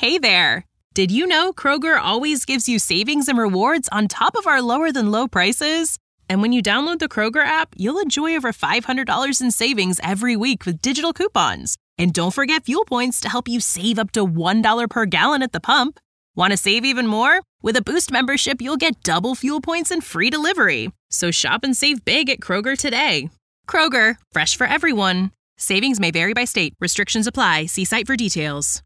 Hey there! Did you know Kroger always gives you savings and rewards on top of our lower-than-low prices? And when you download the Kroger app, you'll enjoy over $500 in savings every week with digital coupons. And don't forget fuel points to help you save up to $1 per gallon at the pump. Want to save even more? With a Boost membership, you'll get double fuel points and free delivery. So shop and save big at Kroger today. Kroger, fresh for everyone. Savings may vary by state. Restrictions apply. See site for details.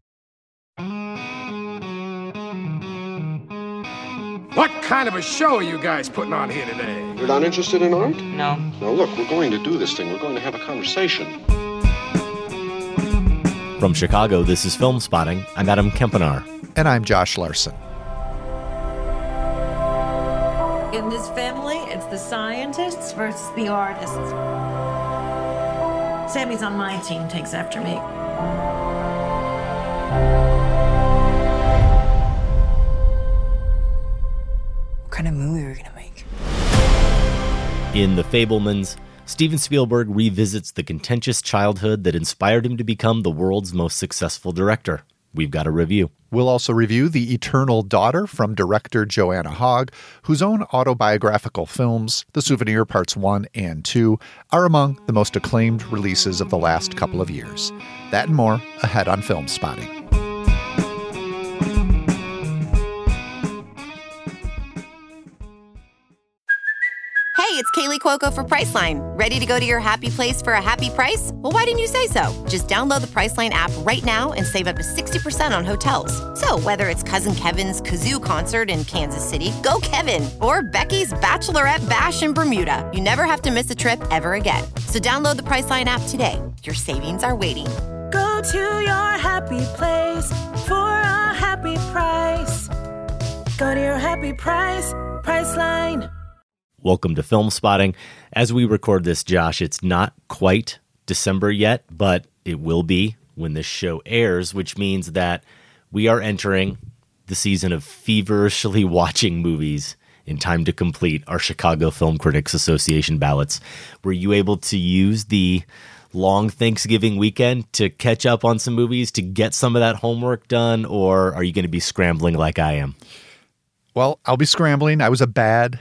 What kind of a show are you guys putting on here today? You're not interested in art? No. Now look, we're going to do this thing. We're going to have a conversation. From Chicago, this is Film Spotting. I'm Adam Kempenaar. And I'm Josh Larson. In this family, it's the scientists versus the artists. Sammy's on my team, takes after me. What kind of movie are we gonna make? In The Fabelmans, Steven Spielberg revisits the contentious childhood that inspired him to become the world's most successful director. We've got a review. We'll also review The Eternal Daughter from director Joanna Hogg, whose own autobiographical films, The Souvenir Parts 1 and 2, are among the most acclaimed releases of the last couple of years. That and more ahead on Film Spotting. Hey, it's Kaylee Cuoco for Priceline. Ready to go to your happy place for a happy price? Well, why didn't you say so? Just download the Priceline app right now and save up to 60% on hotels. So whether it's Cousin Kevin's Kazoo Concert in Kansas City, go Kevin, or Becky's Bachelorette Bash in Bermuda, you never have to miss a trip ever again. So download the Priceline app today. Your savings are waiting. Go to your happy place for a happy price. Go to your happy price, Priceline. Welcome to Film Spotting. As we record this, Josh, it's not quite December yet, but it will be when this show airs, which means that we are entering the season of feverishly watching movies in time to complete our Chicago Film Critics Association ballots. Were you able to use the long Thanksgiving weekend to catch up on some movies, to get some of that homework done, or are you going to be scrambling like I am? Well, I'll be scrambling. I was a bad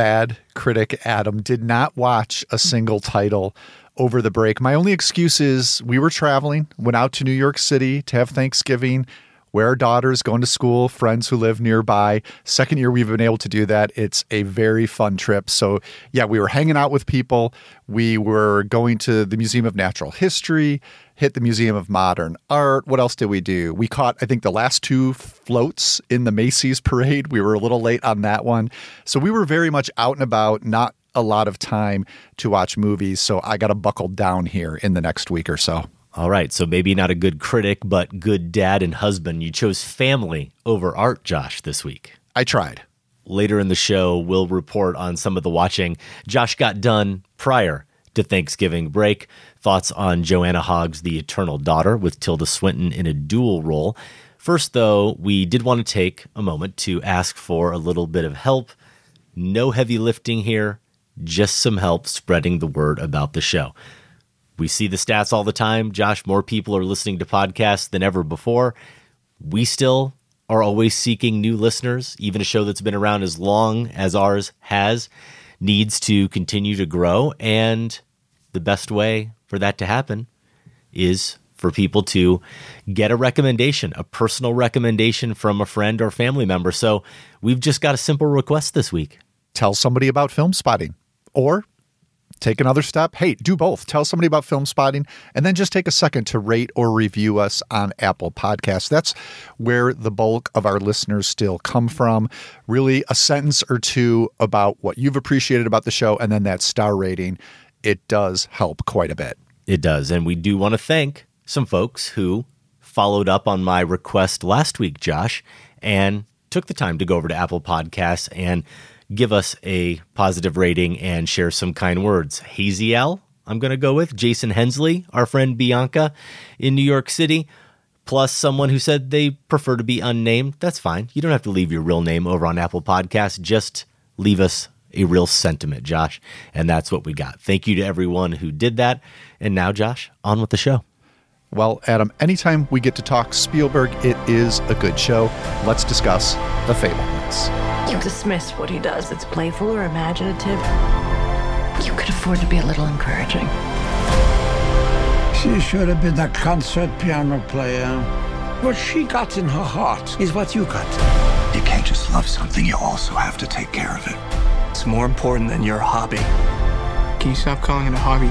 critic, Adam. Did not watch a single title over the break. My only excuse is we were traveling, went out to New York City to have Thanksgiving, where our daughter's going to school, friends who live nearby. Second year we've been able to do that. It's a very fun trip. So yeah, we were hanging out with people. We were going to the Museum of Natural History, hit the Museum of Modern Art. What else did we do? We caught, I think, the last two floats in the Macy's parade. We were a little late on that one. So we were very much out and about, not a lot of time to watch movies. So I got to buckle down here in the next week or so. All right, so maybe not a good critic, but good dad and husband. You chose family over art, Josh, this week. I tried. Later in the show, we'll report on some of the watching Josh got done prior to Thanksgiving break. Thoughts on Joanna Hogg's The Eternal Daughter with Tilda Swinton in a dual role. First, though, we did want to take a moment to ask for a little bit of help. No heavy lifting here, just some help spreading the word about the show. We see the stats all the time. Josh, more people are listening to podcasts than ever before. We still are always seeking new listeners. Even a show that's been around as long as ours has needs to continue to grow. And the best way for that to happen is for people to get a recommendation, a personal recommendation from a friend or family member. So we've just got a simple request this week. Tell somebody about Film Spotting, or take another step. Hey, do both. Tell somebody about Film Spotting, and then just take a second to rate or review us on Apple Podcasts. That's where the bulk of our listeners still come from. Really, a sentence or two about what you've appreciated about the show, and then that star rating. It does help quite a bit. It does. And we do want to thank some folks who followed up on my request last week, Josh, and took the time to go over to Apple Podcasts and give us a positive rating and share some kind words. Hazy L, I'm going to go with. Jason Hensley, our friend Bianca in New York City, plus someone who said they prefer to be unnamed. That's fine. You don't have to leave your real name over on Apple Podcasts. Just leave us a real sentiment, Josh. And that's what we got. Thank you to everyone who did that. And now, Josh, on with the show. Well, Adam, anytime we get to talk Spielberg, it is a good show. Let's discuss The Fabelmans. You dismiss what he does. It's playful or imaginative. You could afford to be a little encouraging. She should have been a concert piano player. What she got in her heart is what you got. You can't just love something, you also have to take care of it. It's more important than your hobby. Can you stop calling it a hobby?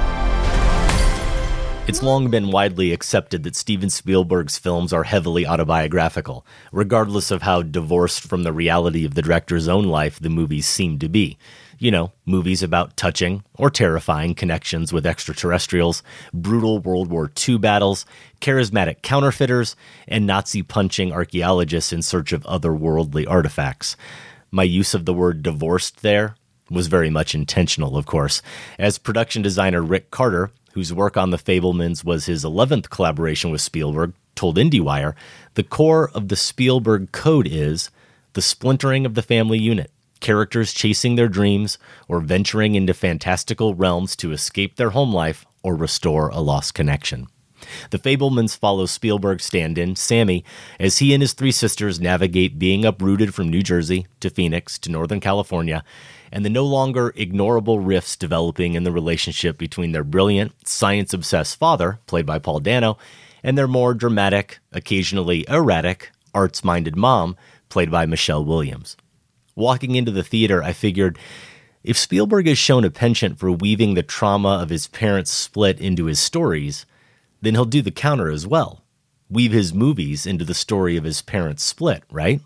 It's long been widely accepted that Steven Spielberg's films are heavily autobiographical, regardless of how divorced from the reality of the director's own life the movies seem to be. You know, movies about touching or terrifying connections with extraterrestrials, brutal World War II battles, charismatic counterfeiters, and Nazi-punching archaeologists in search of otherworldly artifacts. My use of the word divorced there was very much intentional, of course, as production designer Rick Carter, whose work on The Fabelmans was his 11th collaboration with Spielberg, told IndieWire, the core of the Spielberg code is the splintering of the family unit, characters chasing their dreams or venturing into fantastical realms to escape their home life or restore a lost connection. The Fabelmans follow Spielberg's stand-in, Sammy, as he and his three sisters navigate being uprooted from New Jersey to Phoenix to Northern California, and the no longer ignorable rifts developing in the relationship between their brilliant, science-obsessed father, played by Paul Dano, and their more dramatic, occasionally erratic, arts-minded mom, played by Michelle Williams. Walking into the theater, I figured, if Spielberg has shown a penchant for weaving the trauma of his parents' split into his stories, then he'll do the counter as well. Weave his movies into the story of his parents' split, right?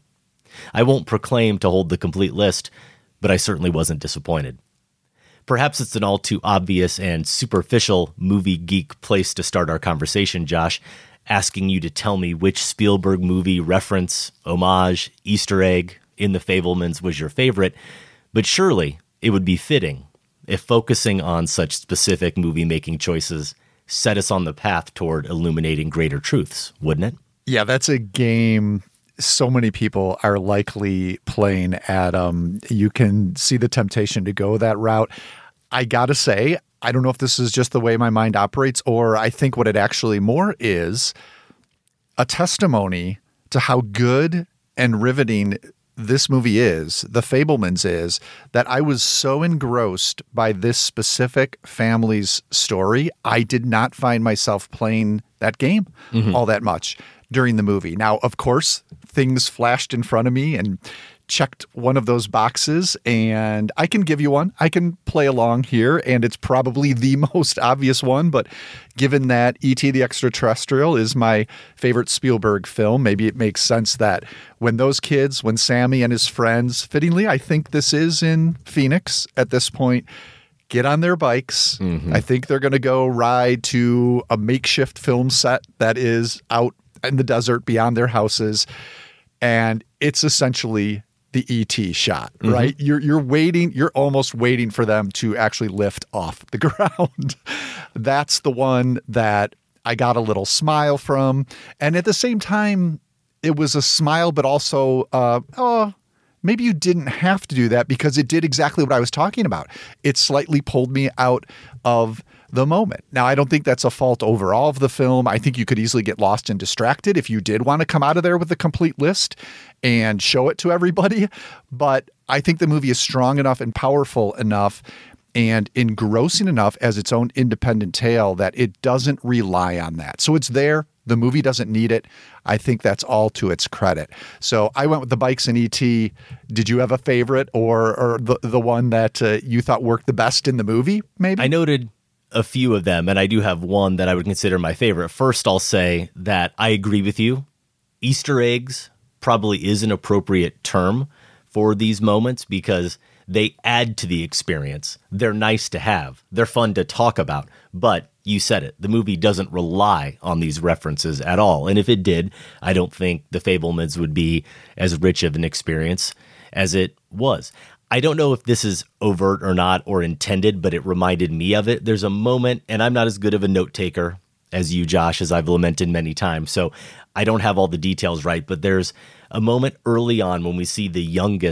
I won't proclaim to hold the complete list, but I certainly wasn't disappointed. Perhaps it's an all too obvious and superficial movie geek place to start our conversation, Josh, asking you to tell me which Spielberg movie reference, homage, Easter egg in The Fabelmans was your favorite, but surely it would be fitting if focusing on such specific movie-making choices set us on the path toward illuminating greater truths, wouldn't it? Yeah, that's a game so many people are likely playing, Adam. You can see the temptation to go that route. I gotta say, I don't know if this is just the way my mind operates, or I think what it actually more is a testimony to how good and riveting this movie is, The Fabelmans is, that I was so engrossed by this specific family's story, I did not find myself playing that game all that much during the movie. Now, of course, things flashed in front of me and checked one of those boxes, and I can give you one. I can play along here, and it's probably the most obvious one, but given that E.T. the Extraterrestrial is my favorite Spielberg film, maybe it makes sense that when Sammy and his friends, fittingly, I think this is in Phoenix at this point, get on their bikes. I think they're going to go ride to a makeshift film set that is out in the desert beyond their houses, and it's essentially the E.T. shot, right? You're waiting, you're almost waiting for them to actually lift off the ground. That's the one that I got a little smile from. And at the same time, it was a smile, but also, maybe you didn't have to do that because it did exactly what I was talking about. It slightly pulled me out of the moment. Now, I don't think that's a fault overall of the film. I think you could easily get lost and distracted if you did want to come out of there with a complete list and show it to everybody. But I think the movie is strong enough and powerful enough and engrossing enough as its own independent tale that it doesn't rely on that. So it's there. The movie doesn't need it. I think that's all to its credit. So I went with the bikes and E.T. Did you have a favorite or the one that you thought worked the best in the movie, maybe? I noted a few of them, and I do have one that I would consider my favorite. First, I'll say that I agree with you. Easter eggs probably is an appropriate term for these moments because they add to the experience. They're nice to have. They're fun to talk about. But you said it. The movie doesn't rely on these references at all. And if it did, I don't think The Fabelmans would be as rich of an experience as it was. I don't know if this is overt or not or intended, but it reminded me of it. There's a moment, and I'm not as good of a note taker as you, Josh, as I've lamented many times. So I don't have all the details right, but there's a moment early on when we see the youngest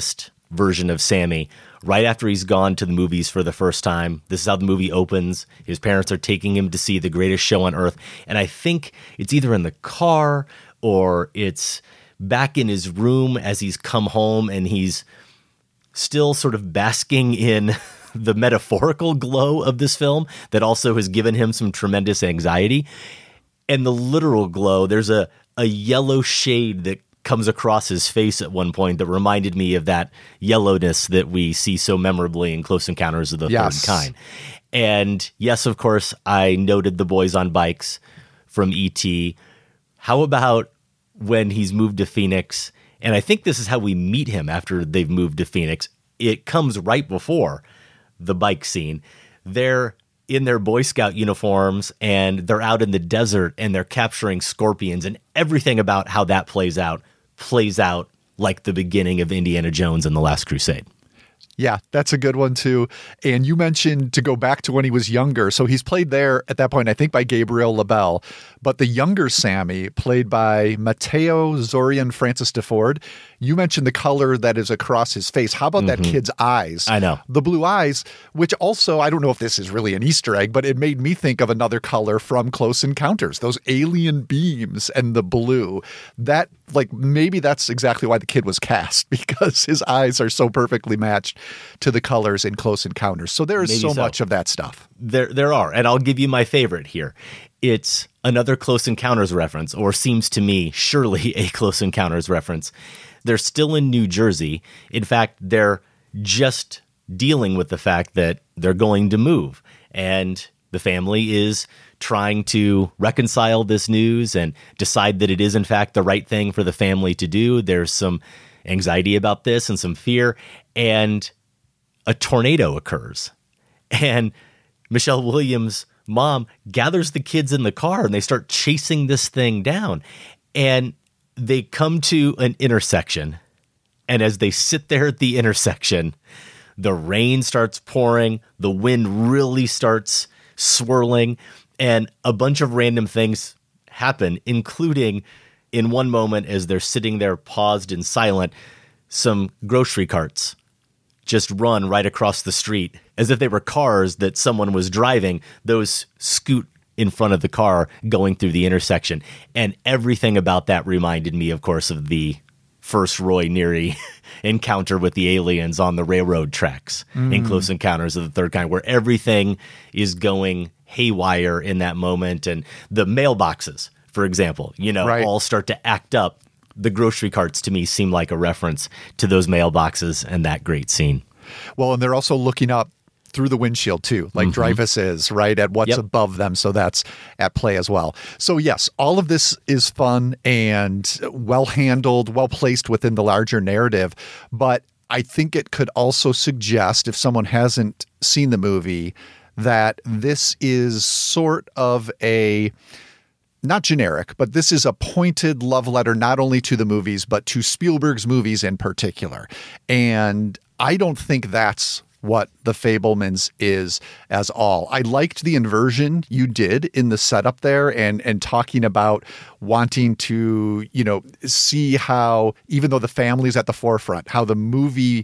version of Sammy right after he's gone to the movies for the first time. This is how the movie opens. His parents are taking him to see the greatest show on earth. And I think it's either in the car or it's back in his room as he's come home and he's still sort of basking in the metaphorical glow of this film that also has given him some tremendous anxiety. And the literal glow, there's a yellow shade that comes across his face at one point that reminded me of that yellowness that we see so memorably in Close Encounters of the Third Kind. And yes, of course, I noted the boys on bikes from E.T. How about when he's moved to Phoenix? And I think this is how we meet him after they've moved to Phoenix. It comes right before the bike scene. They're in their Boy Scout uniforms and they're out in the desert and they're capturing scorpions, and everything about how that plays out like the beginning of Indiana Jones and the Last Crusade. Yeah, that's a good one too. And you mentioned to go back to when he was younger. So he's played there at that point, I think, by Gabriel LaBelle. But the younger Sammy, played by Mateo Zorian Francis DeFord, you mentioned the color that is across his face. How about that kid's eyes? I know. The blue eyes, which also, I don't know if this is really an Easter egg, but it made me think of another color from Close Encounters, those alien beams and the blue. That, like, maybe that's exactly why the kid was cast, because his eyes are so perfectly matched to the colors in Close Encounters. So there is so much of that stuff. There are, and I'll give you my favorite here. It's another Close Encounters reference, or seems to me surely a Close Encounters reference. They're still in New Jersey. In fact, they're just dealing with the fact that they're going to move, and the family is trying to reconcile this news and decide that it is in fact the right thing for the family to do. There's some anxiety about this and some fear, and a tornado occurs. And Michelle Williams' mom gathers the kids in the car and they start chasing this thing down. And they come to an intersection. And as they sit there at the intersection, the rain starts pouring, the wind really starts swirling, and a bunch of random things happen, including in one moment as they're sitting there paused and silent, some grocery carts just run right across the street as if they were cars that someone was driving. Those scoot in front of the car going through the intersection. And everything about that reminded me, of course, of the first Roy Neary encounter with the aliens on the railroad tracks in Close Encounters of the Third Kind, where everything is going haywire in that moment. And the mailboxes, for example, all start to act up. The grocery carts to me seem like a reference to those mailboxes and that great scene. Well, and they're also looking up through the windshield too, like Dreyfuss is, right, at what's above them. So that's at play as well. So yes, all of this is fun and well handled, well placed within the larger narrative. But I think it could also suggest, if someone hasn't seen the movie, that this is sort of a, not generic, but this is a pointed love letter, not only to the movies, but to Spielberg's movies in particular. And I don't think that's what The Fabelmans is as all. I liked the inversion you did in the setup there and talking about wanting to, see how, even though the family's at the forefront, how the movies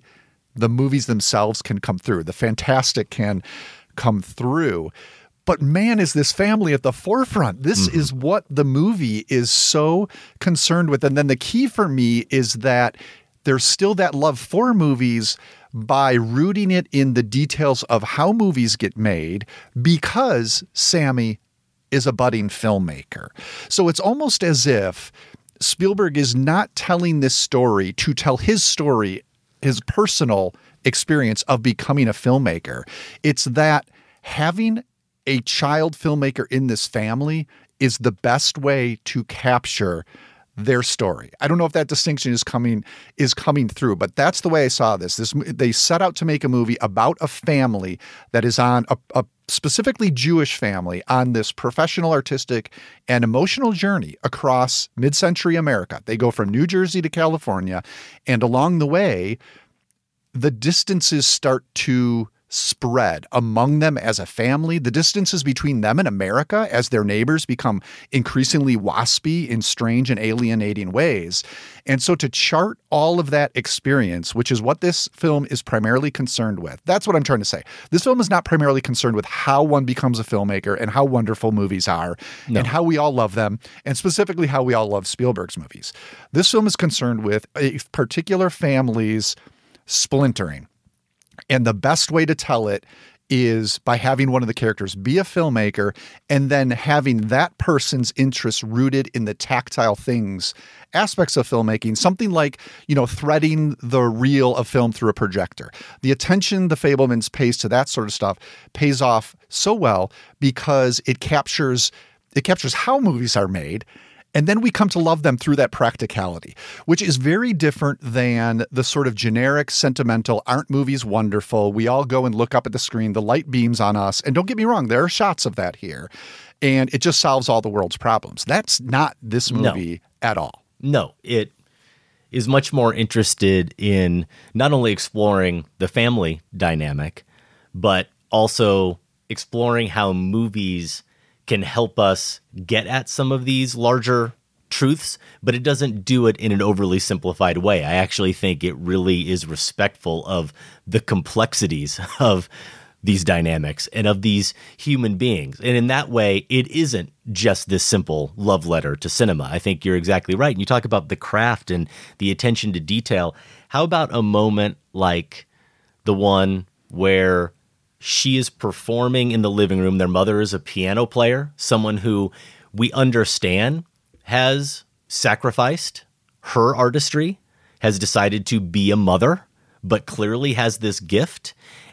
themselves can come through. The fantastic can come through. But man, is this family at the forefront. This is what the movie is so concerned with. And then the key for me is that there's still that love for movies by rooting it in the details of how movies get made, because Sammy is a budding filmmaker. So it's almost as if Spielberg is not telling this story to tell his story, his personal experience of becoming a filmmaker. It's that having a child filmmaker in this family is the best way to capture their story. I don't know if that distinction is coming through, but that's the way I saw this. They set out to make a movie about a family that is on a specifically Jewish family on this professional, artistic, and emotional journey across mid-century America. They go from New Jersey to California, and along the way, the distances start to spread among them as a family, the distances between them and America as their neighbors become increasingly waspy in strange and alienating ways. And so to chart all of that experience, which is what this film is primarily concerned with, that's what I'm trying to say. This film is not primarily concerned with how one becomes a filmmaker and how wonderful movies are and how we all love them, and specifically how we all love Spielberg's movies. This film is concerned with a particular family's splintering. And the best way to tell it is by having one of the characters be a filmmaker and then having that person's interests rooted in the tactile things, aspects of filmmaking, something like, threading the reel of film through a projector. The attention the Fabelmans pays to that sort of stuff pays off so well because it captures how movies are made. And then we come to love them through that practicality, which is very different than the sort of generic, sentimental, aren't movies wonderful? We all go and look up at the screen, the light beams on us. And don't get me wrong, there are shots of that here. And it just solves all the world's problems. That's not this movie at all. No, it is much more interested in not only exploring the family dynamic, but also exploring how movies can help us get at some of these larger truths, but it doesn't do it in an overly simplified way. I actually think it really is respectful of the complexities of these dynamics and of these human beings. And in that way, it isn't just this simple love letter to cinema. I think you're exactly right. And you talk about the craft and the attention to detail. How about a moment like the one where she is performing in the living room? Their mother is a piano player, someone who we understand has sacrificed her artistry, has decided to be a mother, but clearly has this gift.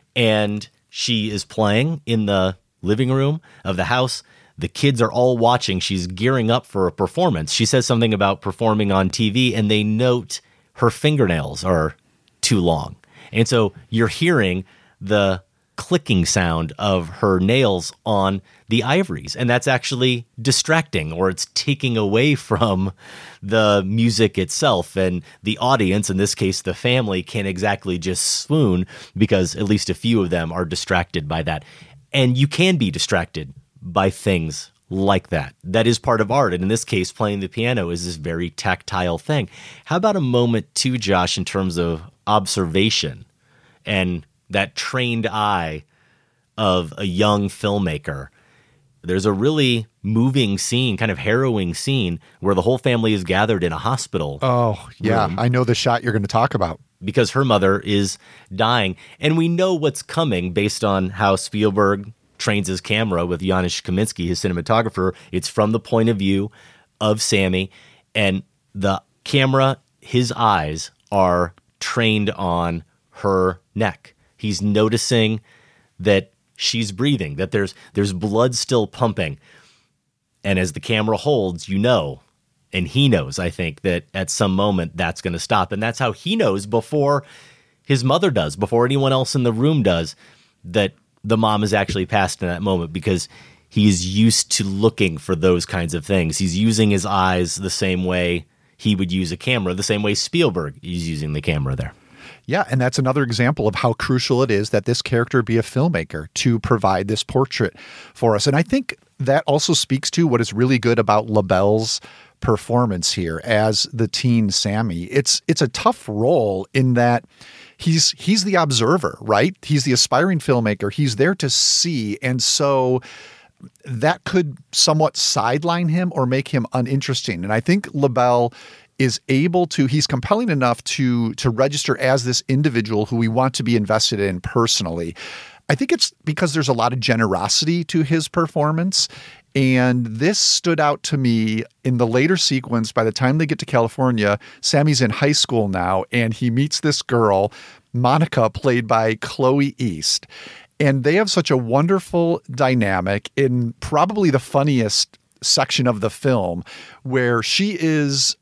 And she is playing in the living room of the house. The kids are all watching. She's gearing up for a performance. She says something about performing on TV, and they note her fingernails are too long. And so you're hearing the clicking sound of her nails on the ivories, and that's actually distracting, or it's taking away from the music itself, and the audience, in this case the family, can't exactly just swoon because at least a few of them are distracted by that. And you can be distracted by things like that. That is part of art, and in this case playing the piano is this very tactile thing. How about a moment too, Josh, in terms of observation and that trained eye of a young filmmaker? There's a really moving scene, kind of harrowing scene, where the whole family is gathered in a hospital. Oh, yeah. room I know the shot you're going to talk about. because her mother is dying. And we know what's coming based on how Spielberg trains his camera with Janusz Kaminski, his cinematographer. It's from the point of view of Sammy, and the camera, his eyes are trained on her neck. He's noticing that she's breathing, that there's blood still pumping. And as the camera holds, you know, and he knows, I think, that at some moment that's going to stop. And that's how he knows before his mother does, before anyone else in the room does, that the mom has actually passed in that moment, because he's used to looking for those kinds of things. He's using his eyes the same way he would use a camera, the same way Spielberg is using the camera there. Yeah, and that's another example of how crucial it is that this character be a filmmaker to provide this portrait for us. And I think that also speaks to what is really good about LaBelle's performance here as the teen Sammy. It's a tough role in that he's the observer, right? He's the aspiring filmmaker. He's there to see. And so that could somewhat sideline him or make him uninteresting. And I think LaBelle is able to, he's compelling enough to register as this individual who we want to be invested in personally. I think it's because there's a lot of generosity to his performance. And this stood out to me in the later sequence. By the time they get to California, Sammy's in high school now, and he meets this girl, Monica, played by Chloe East. And they have such a wonderful dynamic in probably the funniest section of the film, where she is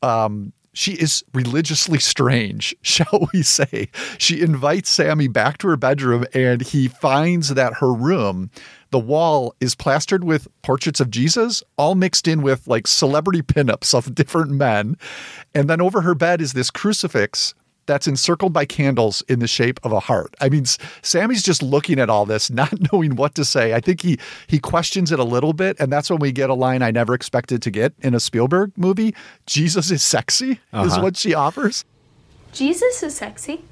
religiously strange, shall we say. She invites Sammy back to her bedroom, and he finds that her room, the wall is plastered with portraits of Jesus, all mixed in with like celebrity pinups of different men. And then over her bed is this crucifix that's encircled by candles in the shape of a heart. I mean, Sammy's just looking at all this, not knowing what to say. I think he questions it a little bit, and that's when we get a line I never expected to get in a Spielberg movie. Jesus is sexy, is what she offers. Jesus is sexy.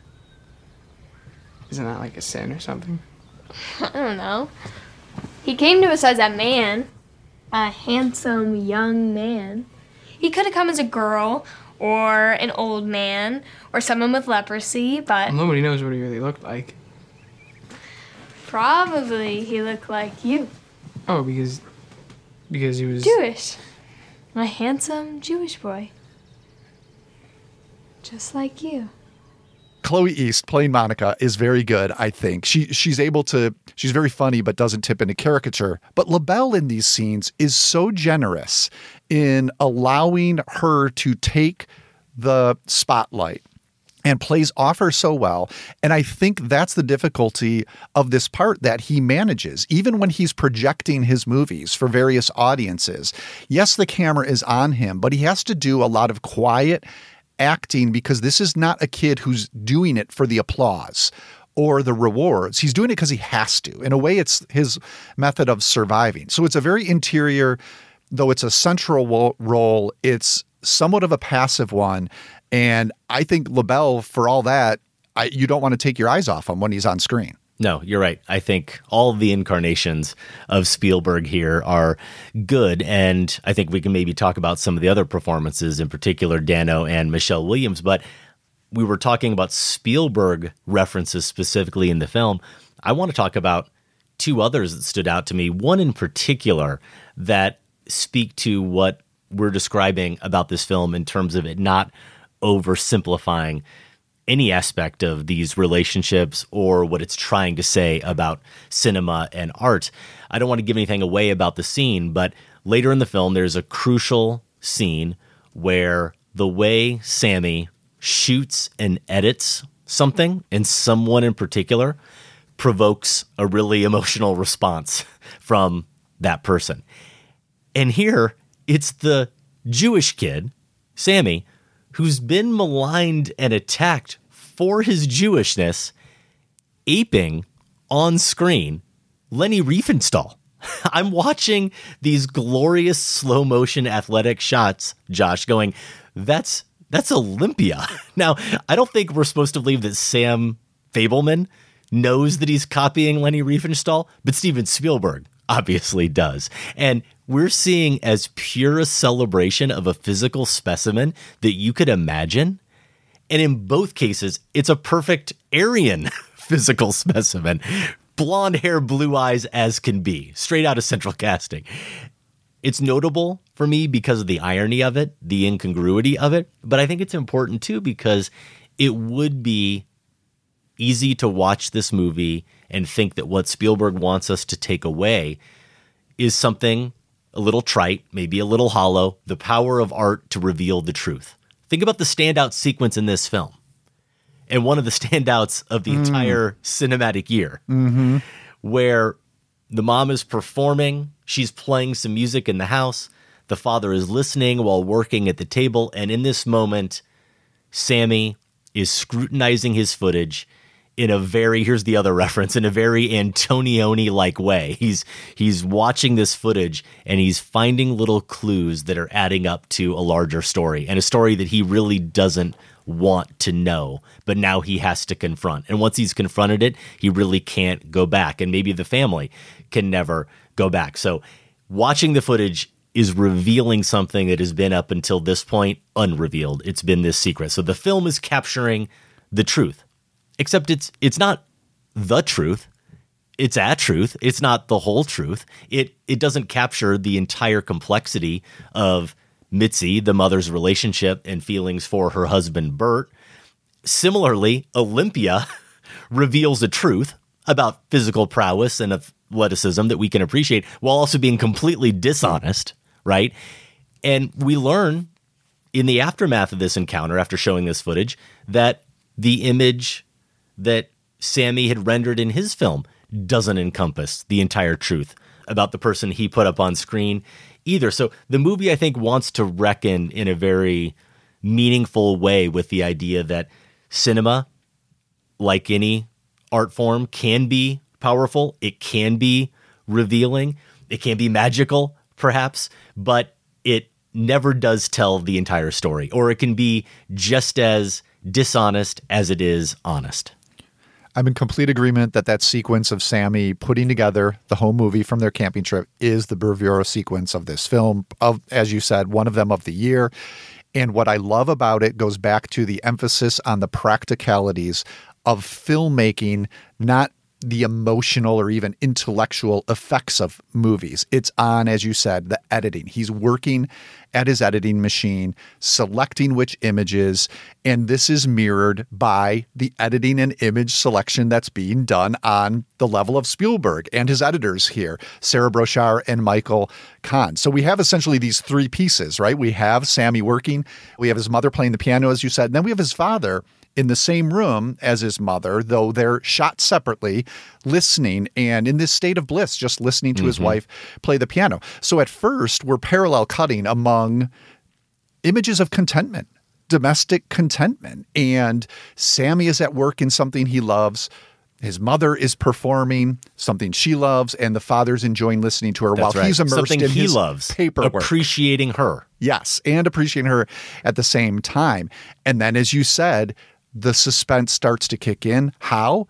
Isn't that like a sin or something? I don't know. He came to us as a man, a handsome young man. He could have come as a girl, or an old man, or someone with leprosy, but... Nobody knows what he really looked like. Probably he looked like you. Oh, because he was... Jewish. A handsome Jewish boy. Just like you. Chloe East playing Monica is very good, I think. She's very funny, but doesn't tip into caricature. But LaBelle in these scenes is so generous in allowing her to take the spotlight and plays off her so well. And I think that's the difficulty of this part that he manages, even when he's projecting his movies for various audiences. Yes, the camera is on him, but he has to do a lot of quiet acting because this is not a kid who's doing it for the applause or the rewards. He's doing it because he has to. In a way, it's his method of surviving. So it's a very interior, though it's a central role, it's somewhat of a passive one. And I think LaBelle, for all that, you don't want to take your eyes off him when he's on screen. No, you're right. I think all of the incarnations of Spielberg here are good, and I think we can maybe talk about some of the other performances, in particular Dano and Michelle Williams, but we were talking about Spielberg references specifically in the film. I want to talk about two others that stood out to me, one in particular that speak to what we're describing about this film in terms of it not oversimplifying any aspect of these relationships or what it's trying to say about cinema and art. I don't want to give anything away about the scene, but later in the film, there's a crucial scene where the way Sammy shoots and edits something, and someone in particular, provokes a really emotional response from that person. And here, it's the Jewish kid, Sammy, who's been maligned and attacked for his Jewishness, aping on screen Lenny Riefenstahl. I'm watching these glorious slow motion athletic shots, Josh, going, that's Olympia. Now, I don't think we're supposed to believe that Sam Fabelman knows that he's copying Lenny Riefenstahl, but Steven Spielberg obviously does. And we're seeing as pure a celebration of a physical specimen that you could imagine. And in both cases, it's a perfect Aryan physical specimen. Blonde hair, blue eyes as can be, straight out of Central Casting. It's notable for me because of the irony of it, the incongruity of it. But I think it's important too because it would be easy to watch this movie and think that what Spielberg wants us to take away is something a little trite, maybe a little hollow, the power of art to reveal the truth. Think about the standout sequence in this film. And one of the standouts of the entire cinematic year, where the mom is performing, she's playing some music in the house, the father is listening while working at the table, and in this moment, Sammy is scrutinizing his footage in a very, here's the other reference, in a very Antonioni-like way. He's watching this footage and he's finding little clues that are adding up to a larger story, and a story that he really doesn't want to know, but now he has to confront. And once he's confronted it, he really can't go back. And maybe the family can never go back. So watching the footage is revealing something that has been up until this point unrevealed. It's been this secret. So the film is capturing the truth. Except it's not the truth. It's a truth. It's not the whole truth. It doesn't capture the entire complexity of Mitzi, the mother's relationship and feelings for her husband, Bert. Similarly, Olympia reveals a truth about physical prowess and athleticism that we can appreciate while also being completely dishonest, right? And we learn in the aftermath of this encounter, after showing this footage, that the image that Sammy had rendered in his film doesn't encompass the entire truth about the person he put up on screen either. So the movie, I think, wants to reckon in a very meaningful way with the idea that cinema, like any art form, can be powerful. It can be revealing. It can be magical, perhaps, but it never does tell the entire story, or it can be just as dishonest as it is honest. I'm in complete agreement that sequence of Sammy putting together the home movie from their camping trip is the bravura sequence of this film, of, as you said, one of them of the year. And what I love about it goes back to the emphasis on the practicalities of filmmaking, not the emotional or even intellectual effects of movies. It's on, as you said, the editing. He's working at his editing machine, selecting which images, and this is mirrored by the editing and image selection that's being done on the level of Spielberg and his editors here, Sarah Brochard and Michael Kahn. So we have essentially these three pieces, right? We have Sammy working, we have his mother playing the piano, as you said, and then we have his father in the same room as his mother, though they're shot separately, listening and in this state of bliss, just listening to his wife play the piano. So at first, we're parallel cutting among images of contentment, domestic contentment. And Sammy is at work in something he loves. His mother is performing something she loves, and the father's enjoying listening to her while he's immersed something in he his loves, paperwork. appreciating her. Yes, and appreciating her at the same time. And then, as you said, the suspense starts to kick in. How?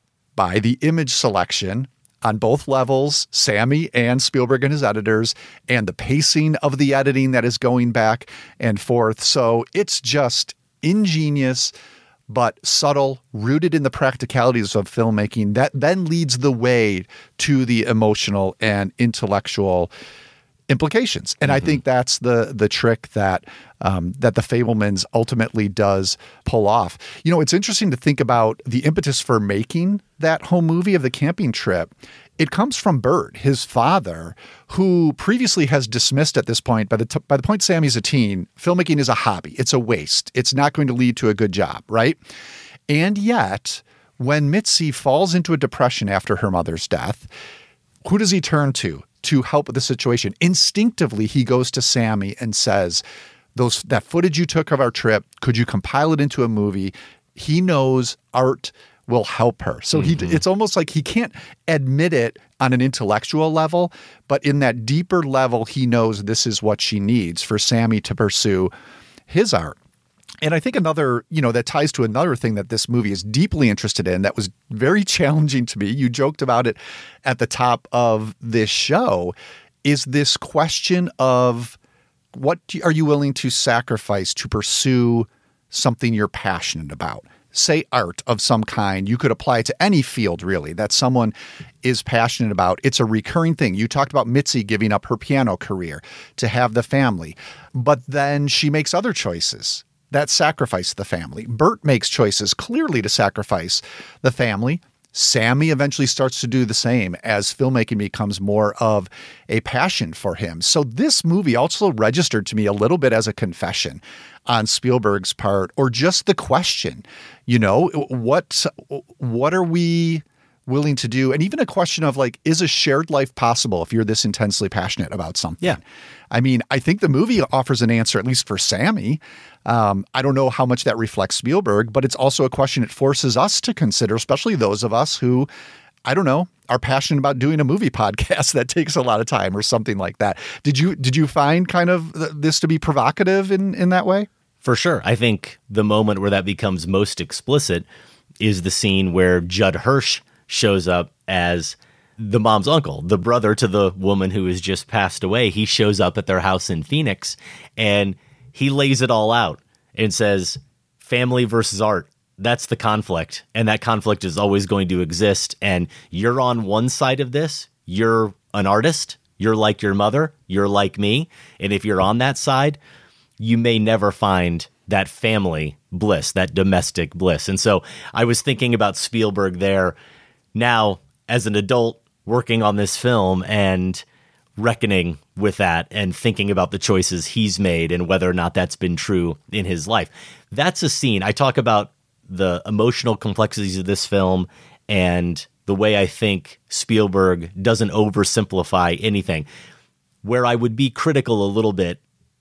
By the image selection on both levels, Sammy and Spielberg and his editors, and the pacing of the editing that is going back and forth. So it's just ingenious, but subtle, rooted in the practicalities of filmmaking that then leads the way to the emotional and intellectual implications. And I think that's the trick that that The Fabelmans ultimately does pull off. You know, it's interesting to think about the impetus for making that home movie of the camping trip. It comes from Bert, his father, who previously has dismissed at this point, by the point Sammy's a teen, filmmaking is a hobby. It's a waste. It's not going to lead to a good job, right? And yet, when Mitzi falls into a depression after her mother's death, who does he turn to help with the situation? Instinctively, he goes to Sammy and says, that footage you took of our trip, could you compile it into a movie? He knows art will help her. So it's almost like he can't admit it on an intellectual level, but in that deeper level, he knows this is what she needs for Sammy to pursue his art. And I think another, that ties to another thing that this movie is deeply interested in that was very challenging to me. You joked about it at the top of this show, is this question of what are you willing to sacrifice to pursue something you're passionate about? Say art of some kind. You could apply it to any field, really, that someone is passionate about. It's a recurring thing. You talked about Mitzi giving up her piano career to have the family, but then she makes other choices that sacrifice the family. Bert makes choices clearly to sacrifice the family. Sammy eventually starts to do the same as filmmaking becomes more of a passion for him. So this movie also registered to me a little bit as a confession on Spielberg's part, or just the question, what are we willing to do? And even a question of like, is a shared life possible if you're this intensely passionate about something? Yeah. I mean, I think the movie offers an answer, at least for Sammy. I don't know how much that reflects Spielberg, but it's also a question it forces us to consider, especially those of us who, I don't know, are passionate about doing a movie podcast that takes a lot of time or something like that. Did you find kind of this to be provocative in that way? For sure. I think the moment where that becomes most explicit is the scene where Judd Hirsch shows up as the mom's uncle, the brother to the woman who has just passed away. He shows up at their house in Phoenix and he lays it all out and says, family versus art. That's the conflict. And that conflict is always going to exist. And you're on one side of this. You're an artist. You're like your mother. You're like me. And if you're on that side, you may never find that family bliss, that domestic bliss. And so I was thinking about Spielberg there now as an adult working on this film and reckoning with that and thinking about the choices he's made and whether or not that's been true in his life. That's a scene. I talk about the emotional complexities of this film and the way I think Spielberg doesn't oversimplify anything. Where I would be critical a little bit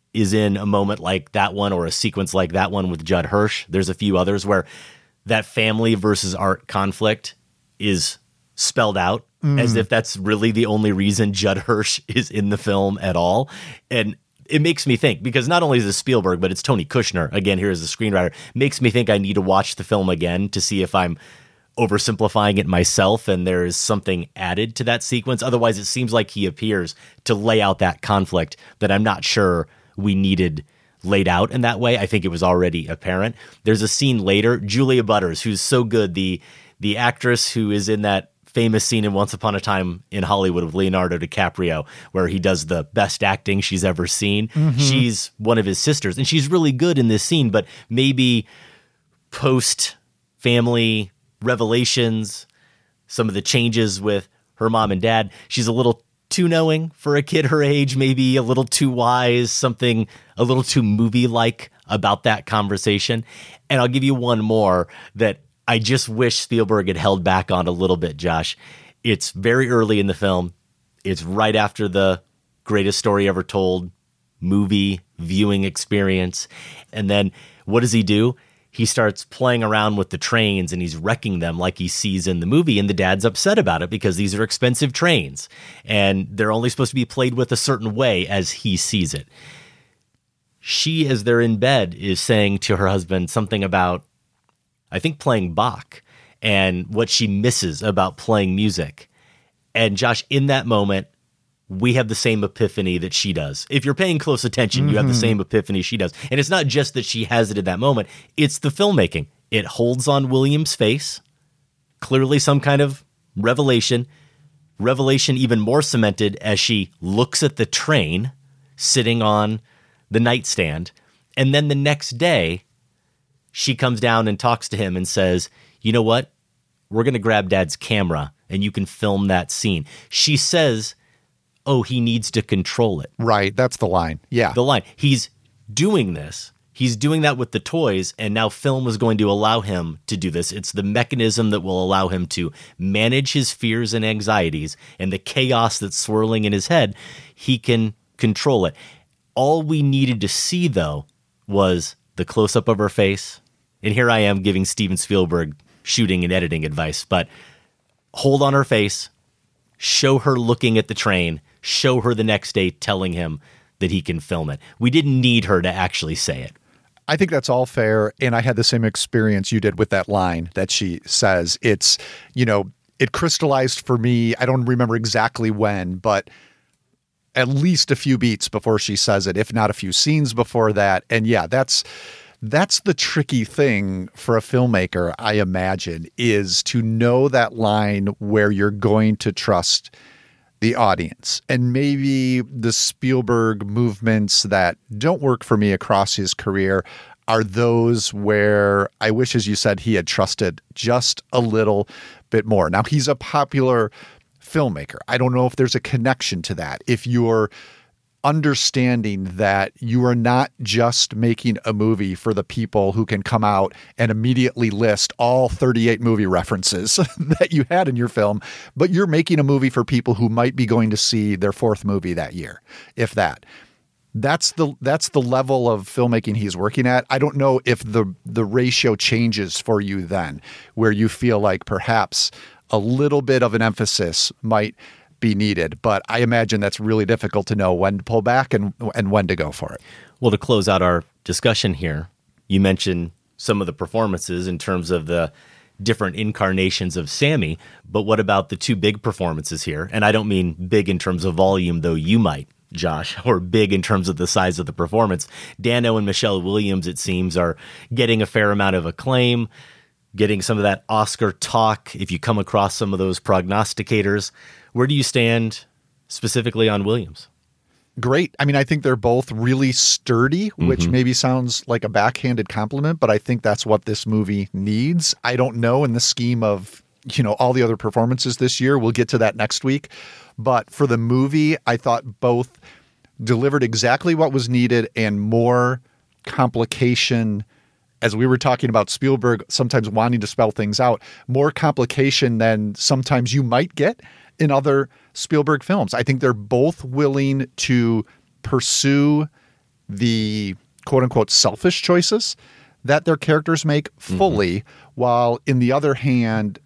is in a moment like that one or a sequence like that one with Judd Hirsch. There's a few others where that family versus art conflict is spelled out as if that's really the only reason Judd Hirsch is in the film at all. And it makes me think, because not only is it Spielberg, but it's Tony Kushner, again, here as the screenwriter, makes me think I need to watch the film again to see if I'm oversimplifying it myself and there is something added to that sequence. Otherwise, it seems like he appears to lay out that conflict that I'm not sure we needed laid out in that way. I think it was already apparent. There's a scene later, Julia Butters, who's so good, the actress who is in that famous scene in Once Upon a Time in Hollywood with Leonardo DiCaprio, where he does the best acting she's ever seen. Mm-hmm. She's one of his sisters, and she's really good in this scene, but maybe post-family revelations, some of the changes with her mom and dad, she's a little too knowing for a kid her age, maybe a little too wise, something a little too movie-like about that conversation. And I'll give you one more that I just wish Spielberg had held back on a little bit, Josh. It's very early in the film. It's right after the greatest story ever told movie viewing experience. And then what does he do? He starts playing around with the trains and he's wrecking them like he sees in the movie. And the dad's upset about it because these are expensive trains and they're only supposed to be played with a certain way as he sees it. She, as they're in bed, is saying to her husband something about, I think, playing Bach and what she misses about playing music. And Josh, in that moment, we have the same epiphany that she does. If you're paying close attention, you have the same epiphany she does. And it's not just that she has it in that moment. It's the filmmaking. It holds on Williams' face. Clearly some kind of revelation. Revelation even more cemented as she looks at the train sitting on the nightstand. And then the next day, she comes down and talks to him and says, you know what? We're going to grab Dad's camera and you can film that scene. She says, oh, he needs to control it. Right. That's the line. Yeah. The line. He's doing this. He's doing that with the toys, and now film is going to allow him to do this. It's the mechanism that will allow him to manage his fears and anxieties and the chaos that's swirling in his head. He can control it. All we needed to see, though, was the close-up of her face. And here I am giving Steven Spielberg shooting and editing advice, but hold on her face, show her looking at the train, show her the next day telling him that he can film it. We didn't need her to actually say it. I think that's all fair. And I had the same experience you did with that line that she says. It's, you know, it crystallized for me. I don't remember exactly when, but at least a few beats before she says it, if not a few scenes before that. And yeah, that's the tricky thing for a filmmaker, I imagine, is to know that line where you're going to trust the audience. And maybe the Spielberg movements that don't work for me across his career are those where I wish, as you said, he had trusted just a little bit more. Now, he's a popular filmmaker. I don't know if there's a connection to that. If you're understanding that you are not just making a movie for the people who can come out and immediately list all 38 movie references that you had in your film, but you're making a movie for people who might be going to see their fourth movie that year, if that. That's the level of filmmaking he's working at. I don't know if the ratio changes for you then, where you feel like perhaps a little bit of an emphasis might be needed, but I imagine that's really difficult to know when to pull back and when to go for it. Well, to close out our discussion here, you mentioned some of the performances in terms of the different incarnations of Sammy, but what about the two big performances here? And I don't mean big in terms of volume, though you might, Josh, or big in terms of the size of the performance. Dano and Michelle Williams, it seems, are getting a fair amount of acclaim, getting some of that Oscar talk if you come across some of those prognosticators. Where do you stand specifically on Williams? Great. I mean, I think they're both really sturdy, which maybe sounds like a backhanded compliment, but I think that's what this movie needs. I don't know in the scheme of, you know, all the other performances this year. We'll get to that next week. But for the movie, I thought both delivered exactly what was needed and more complication. As we were talking about Spielberg sometimes wanting to spell things out, more complication than sometimes you might get in other Spielberg films. I think they're both willing to pursue the quote unquote selfish choices that their characters make fully, while in the other hand,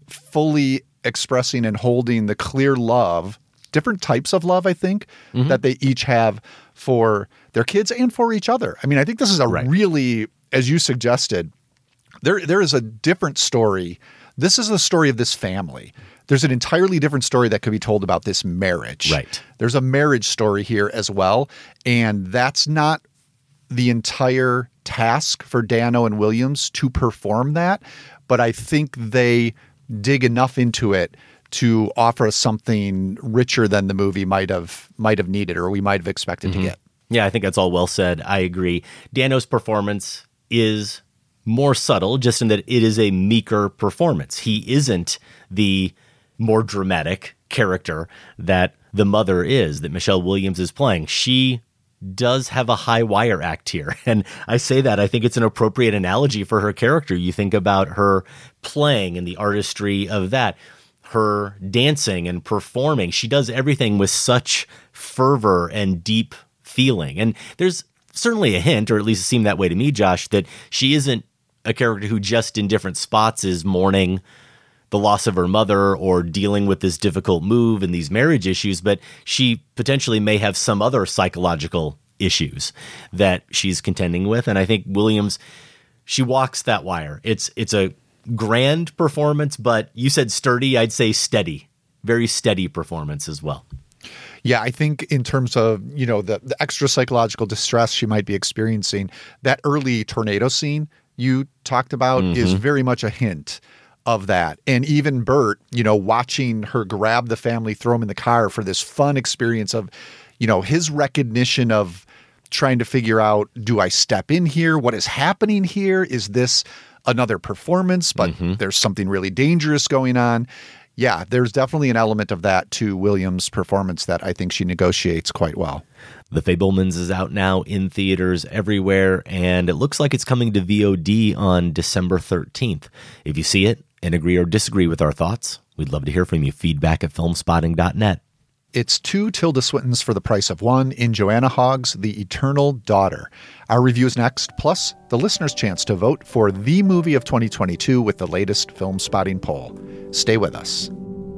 fully expressing and holding the clear love, different types of love, I think, that they each have for their kids and for each other. I mean, I think this is a really, as you suggested, there is a different story. This is the story of this family. There's an entirely different story that could be told about this marriage. Right. There's a marriage story here as well. And that's not the entire task for Dano and Williams to perform that. But I think they dig enough into it to offer us something richer than the movie might have needed or we might have expected to get. Yeah, I think that's all well said. I agree. Dano's performance is more subtle, just in that it is a meeker performance. He isn't the more dramatic character that the mother is, that Michelle Williams is playing. She does have a high wire act here. And I say that, I think it's an appropriate analogy for her character. You think about her playing and the artistry of that, her dancing and performing. She does everything with such fervor and deep feeling. And there's certainly a hint, or at least it seemed that way to me, Josh, that she isn't a character who just in different spots is mourning the loss of her mother or dealing with this difficult move and these marriage issues, but she potentially may have some other psychological issues that she's contending with. And I think Williams, she walks that wire. It's a grand performance, but you said sturdy, I'd say steady, very steady performance as well. Yeah, I think in terms of, the extra psychological distress she might be experiencing, that early tornado scene you talked about is very much a hint of that. And even Bert, watching her grab the family, throw them in the car for this fun experience of, his recognition of trying to figure out, do I step in here? What is happening here? Is this another performance? But there's something really dangerous going on. Yeah, there's definitely an element of that to Williams' performance that I think she negotiates quite well. The Fabelmans is out now in theaters everywhere, and it looks like it's coming to VOD on December 13th. If you see it and agree or disagree with our thoughts, we'd love to hear from you. Feedback at filmspotting.net. It's 2 Tilda Swintons for the price of 1 in Joanna Hogg's The Eternal Daughter. Our review is next, plus the listener's chance to vote for the movie of 2022 with the latest Film Spotting poll. Stay with us.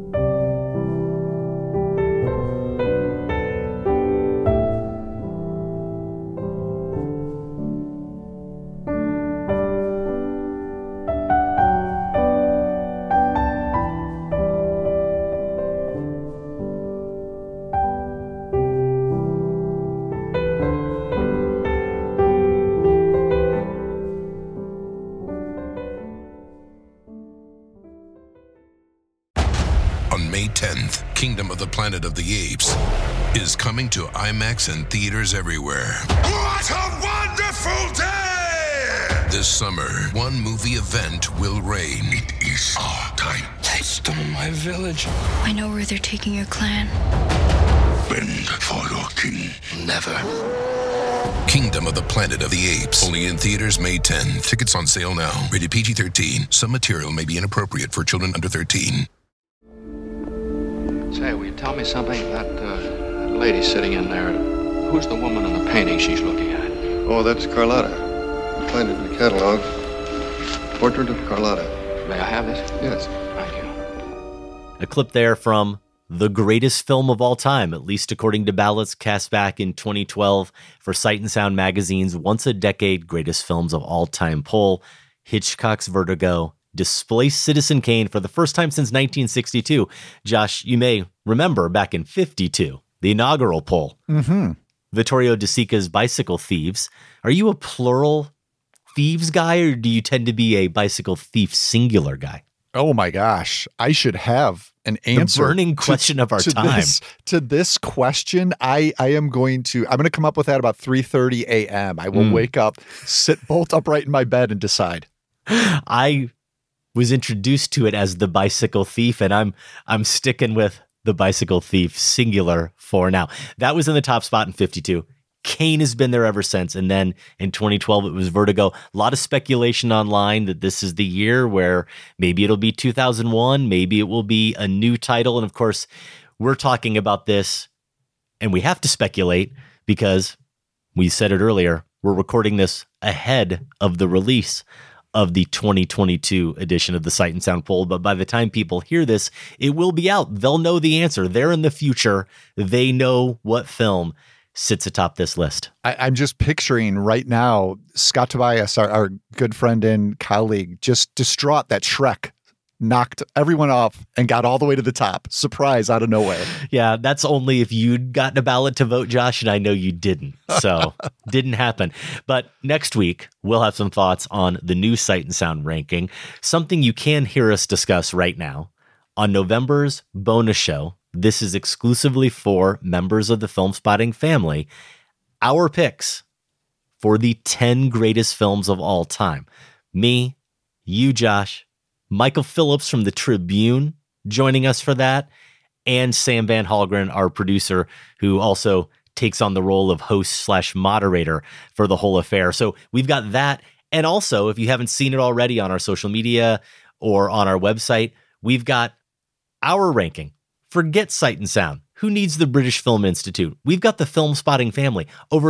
Kingdom of the Planet of the Apes is coming to IMAX and theaters everywhere. What a wonderful day! This summer, one movie event will reign. It is our time. They stole my village. I know where they're taking your clan. Bend for your king. Never. Kingdom of the Planet of the Apes. Only in theaters May 10. Tickets on sale now. Rated PG-13. Some material may be inappropriate for children under 13. Say, will you tell me something? That lady sitting in there, who's the woman in the painting she's looking at? Oh, that's Carlotta. You'll find it in the catalog. Portrait of Carlotta. May I have this? Yes. Thank you. A clip there from the greatest film of all time, at least according to ballots cast back in 2012 for Sight and Sound Magazine's Once a Decade Greatest Films of All Time poll. Hitchcock's Vertigo displaced Citizen Kane for the first time since 1962. Josh, you may remember back in 52, the inaugural poll. Vittorio De Sica's Bicycle Thieves. Are you a plural thieves guy, or do you tend to be a bicycle thief singular guy? Oh my gosh, I should have an answer. The burning question of our time. To this question, I'm going to come up with that about 3:30 a.m. I will wake up, sit bolt upright in my bed and decide. I was introduced to it as the Bicycle Thief, and I'm sticking with the Bicycle Thief singular for now. That was in the top spot in 52. Kane has been there ever since. And then in 2012, it was Vertigo. A lot of speculation online that this is the year where maybe it'll be 2001, maybe it will be a new title. And of course, we're talking about this, and we have to speculate because We said it earlier, we're recording this ahead of the release of the 2022 edition of the Sight and Sound poll. But by the time people hear this, it will be out. They'll know the answer. They're in the future. They know what film sits atop this list. I'm just picturing right now, Scott Tobias, our good friend and colleague, just distraught that Shrek knocked everyone off and got all the way to the top. Surprise out of nowhere. Yeah, that's only if you'd gotten a ballot to vote, Josh, and I know you didn't. So didn't happen. But next week, we'll have some thoughts on the new Sight and Sound ranking, something you can hear us discuss right now on November's bonus show. This is exclusively for members of the Film Spotting family. Our picks for the 10 greatest films of all time. Me, you, Josh, Michael Phillips from the Tribune joining us for that, and Sam Van Hallgren, our producer, who also takes on the role of host/moderator for the whole affair. So we've got that. And also, if you haven't seen it already on our social media or on our website, we've got our ranking. Forget Sight and Sound. Who needs the British Film Institute? We've got the Film Spotting family. Over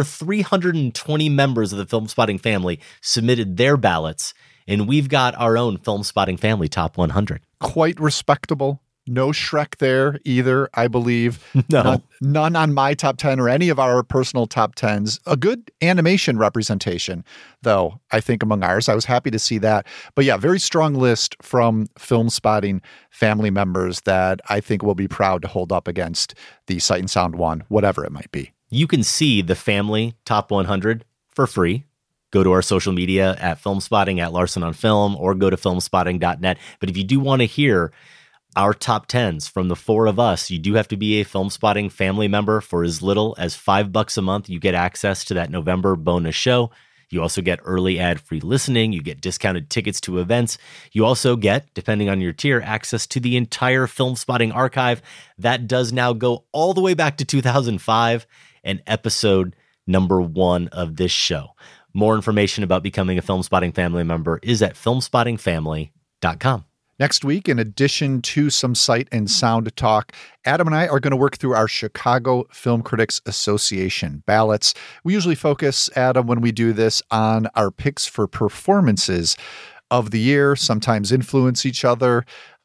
320 members of the Film Spotting family submitted their ballots, and we've got our own Film Spotting family top 100. Quite respectable. No Shrek there either, I believe. No. None on my top 10 or any of our personal top 10s. A good animation representation, though, I think, among ours. I was happy to see that. But yeah, very strong list from Film Spotting family members that I think will be proud to hold up against the Sight and Sound one, whatever it might be. You can see the family top 100 for free. Go to our social media at Film Spotting, at Larson on Film, or go to filmspotting.net. But if you do want to hear our top 10s from the four of us, you do have to be a Film Spotting family member. For as little as $5 a month, you get access to that November bonus show. You also get early ad-free listening. You get discounted tickets to events. You also get, depending on your tier, access to the entire Film Spotting archive. That does now go all the way back to 2005 and episode number 1 of this show. More information about becoming a Film Spotting family member is at filmspottingfamily.com. Next week, in addition to some Sight and Sound talk, Adam and I are going to work through our Chicago Film Critics Association ballots. We usually focus, Adam, when we do this, on our picks for performances of the year, sometimes influence each other,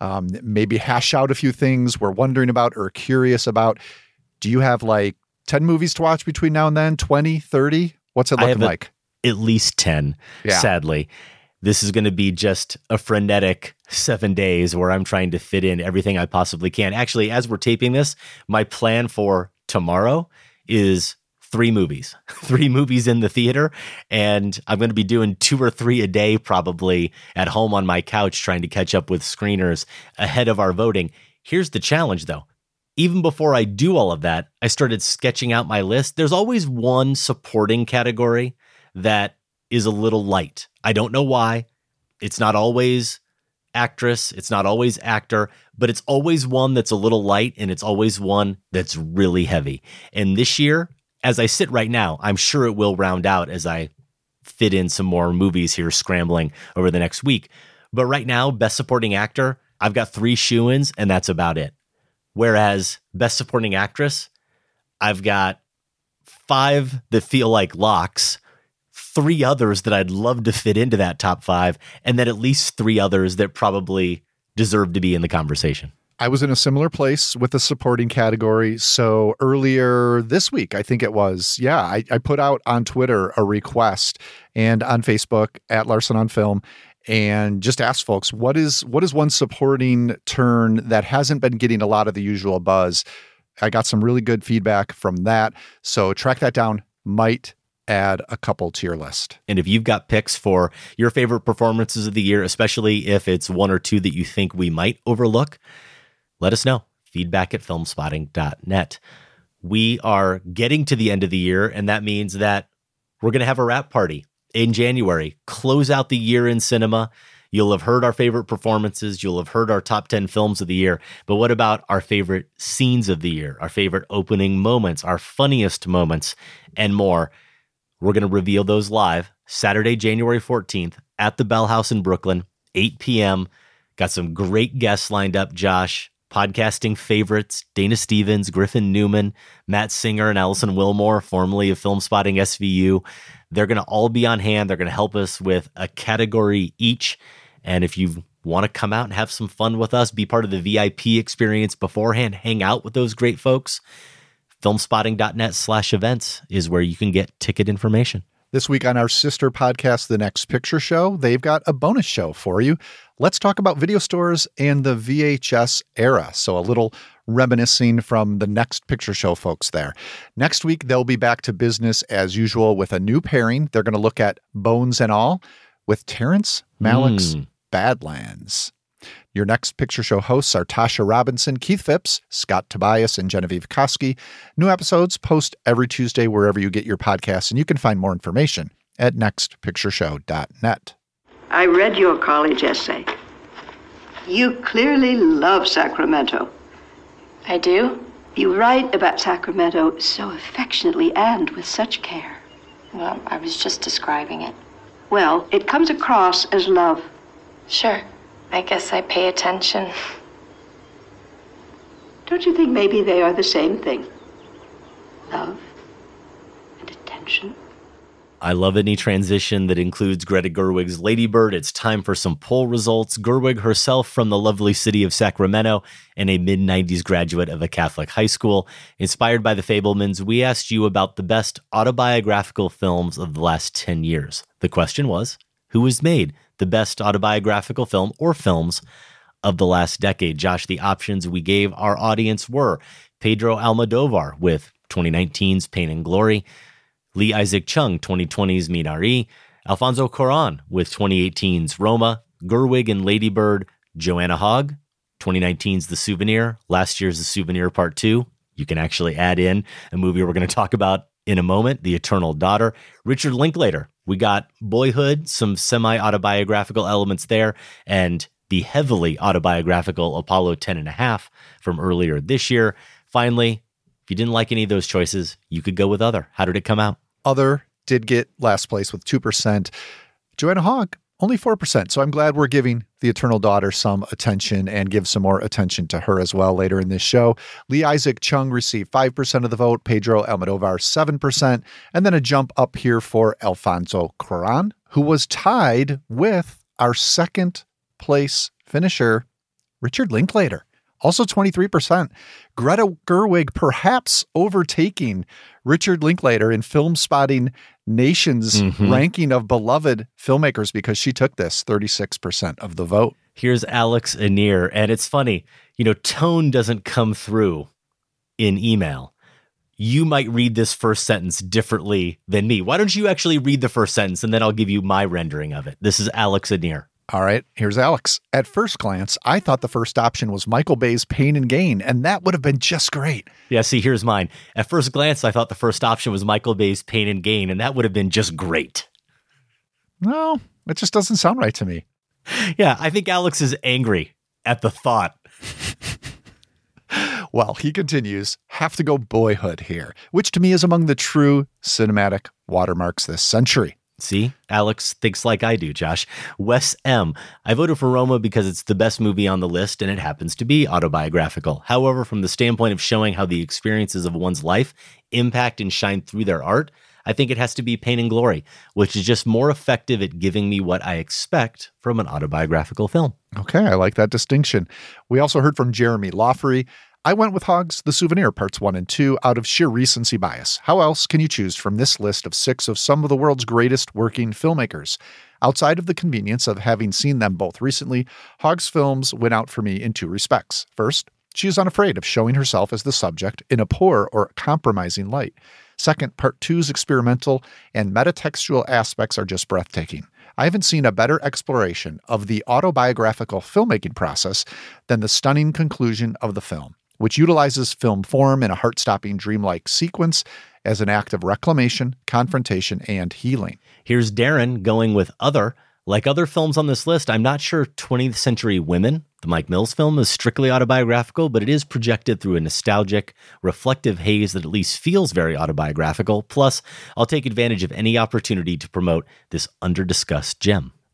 maybe hash out a few things we're wondering about or curious about. Do you have like 10 movies to watch between now and then? 20, 30? What's it looking like? At least 10, sadly. This is going to be just a frenetic 7 days where I'm trying to fit in everything I possibly can. Actually, as we're taping this, my plan for tomorrow is 3 movies. 3 movies in the theater, and I'm going to be doing 2 or 3 a day probably at home on my couch trying to catch up with screeners ahead of our voting. Here's the challenge, though. Even before I do all of that, I started sketching out my list. There's always one supporting category that is a little light. I don't know why. It's not always actress. It's not always actor, but it's always one that's a little light, and it's always one that's really heavy. And this year, as I sit right now, I'm sure it will round out as I fit in some more movies here scrambling over the next week. But right now, Best Supporting Actor, I've got 3 shoo-ins, and that's about it. Whereas Best Supporting Actress, I've got 5 that feel like locks, 3 others that I'd love to fit into that top 5, and then at least 3 others that probably deserve to be in the conversation. I was in a similar place with the supporting category. So earlier this week, I think it was, I put out on Twitter a request and on Facebook at Larson on Film, and just asked folks, what is one supporting turn that hasn't been getting a lot of the usual buzz? I got some really good feedback from that. So track that down. Might add a couple to your list. And if you've got picks for your favorite performances of the year, especially if it's 1 or 2 that you think we might overlook, let us know. Feedback at filmspotting.net. We are getting to the end of the year, and that means that we're going to have a wrap party in January. Close out the year in cinema. You'll have heard our favorite performances. You'll have heard our top 10 films of the year. But what about our favorite scenes of the year, our favorite opening moments, our funniest moments, and more? We're going to reveal those live Saturday, January 14th at the Bell House in Brooklyn, 8 p.m. Got some great guests lined up, Josh. podcasting favorites, Dana Stevens, Griffin Newman, Matt Singer, and Allison Wilmore, formerly of Film Spotting SVU. They're going to all be on hand. They're going to help us with a category each. And if you want to come out and have some fun with us, be part of the VIP experience beforehand, hang out with those great folks, filmspotting.net/events is where you can get ticket information. This week on our sister podcast, The Next Picture Show, they've got a bonus show for you. Let's talk about video stores and the VHS era. So a little reminiscing from The Next Picture Show folks there. Next week, they'll be back to business as usual with a new pairing. They're going to look at Bones and All with Terrence Malick's Badlands. Your Next Picture Show hosts are Tasha Robinson, Keith Phipps, Scott Tobias, and Genevieve Koski. New episodes post every Tuesday wherever you get your podcasts, and you can find more information at nextpictureshow.net. I read your college essay. You clearly love Sacramento. I do? You write about Sacramento so affectionately and with such care. Well, I was just describing it. Well, it comes across as love. Sure. I guess I pay attention. Don't you think maybe they are the same thing? Love and attention. I love any transition that includes Greta Gerwig's Lady Bird. It's time for some poll results. Gerwig herself from the lovely city of Sacramento and a mid-90s graduate of a Catholic high school. Inspired by the Fabelmans, we asked you about the best autobiographical films of the last 10 years. The question was, who has made the best autobiographical film or films of the last decade? Josh, the options we gave our audience were Pedro Almodovar with 2019's Pain and Glory, Lee Isaac Chung, 2020's Minari, Alfonso Cuarón with 2018's Roma, Gerwig and Lady Bird, Joanna Hogg, 2019's The Souvenir, last year's The Souvenir Part 2. You can actually add in a movie we're going to talk about in a moment, The Eternal Daughter, Richard Linklater. We got Boyhood, some semi-autobiographical elements there, and the heavily autobiographical Apollo 10.5 from earlier this year. Finally, if you didn't like any of those choices, you could go with Other. How did it come out? Other did get last place with 2%. Joanna Hogg, only 4%. So I'm glad we're giving The Eternal Daughter some attention and give some more attention to her as well later in this show. Lee Isaac Chung received 5% of the vote, Pedro Almodovar 7%, and then a jump up here for Alfonso Cuarón, who was tied with our second place finisher, Richard Linklater. Also 23%. Greta Gerwig perhaps overtaking Richard Linklater in Film Spotting Nation's ranking of beloved filmmakers because she took this 36% of the vote. Here's Alex Anir, and it's funny, tone doesn't come through in email. You might read this first sentence differently than me. Why don't you actually read the first sentence, and then I'll give you my rendering of it. This is Alex Anir. All right, here's Alex. At first glance, I thought the first option was Michael Bay's Pain and Gain, and that would have been just great. Yeah, see, here's mine. At first glance, I thought the first option was Michael Bay's Pain and Gain, and that would have been just great. No, it just doesn't sound right to me. Yeah, I think Alex is angry at the thought. Well, he continues, have to go Boyhood here, which to me is among the true cinematic watermarks this century. See, Alex thinks like I do, Josh. Wes M. I voted for Roma because it's the best movie on the list and it happens to be autobiographical. However, from the standpoint of showing how the experiences of one's life impact and shine through their art, I think it has to be Pain and Glory, which is just more effective at giving me what I expect from an autobiographical film. Okay, I like that distinction. We also heard from Jeremy Lawfrey. I went with Hogg's The Souvenir Parts 1 and 2 out of sheer recency bias. How else can you choose from this list of 6 of some of the world's greatest working filmmakers? Outside of the convenience of having seen them both recently, Hogg's films went out for me in 2 respects. First, she is unafraid of showing herself as the subject in a poor or compromising light. Second, Part 2's experimental and metatextual aspects are just breathtaking. I haven't seen a better exploration of the autobiographical filmmaking process than the stunning conclusion of the film, which utilizes film form in a heart-stopping dreamlike sequence as an act of reclamation, confrontation, and healing. Here's Darren going with Other. Like other films on this list, I'm not sure 20th Century Women, the Mike Mills film, is strictly autobiographical, but it is projected through a nostalgic, reflective haze that at least feels very autobiographical. Plus, I'll take advantage of any opportunity to promote this under-discussed gem.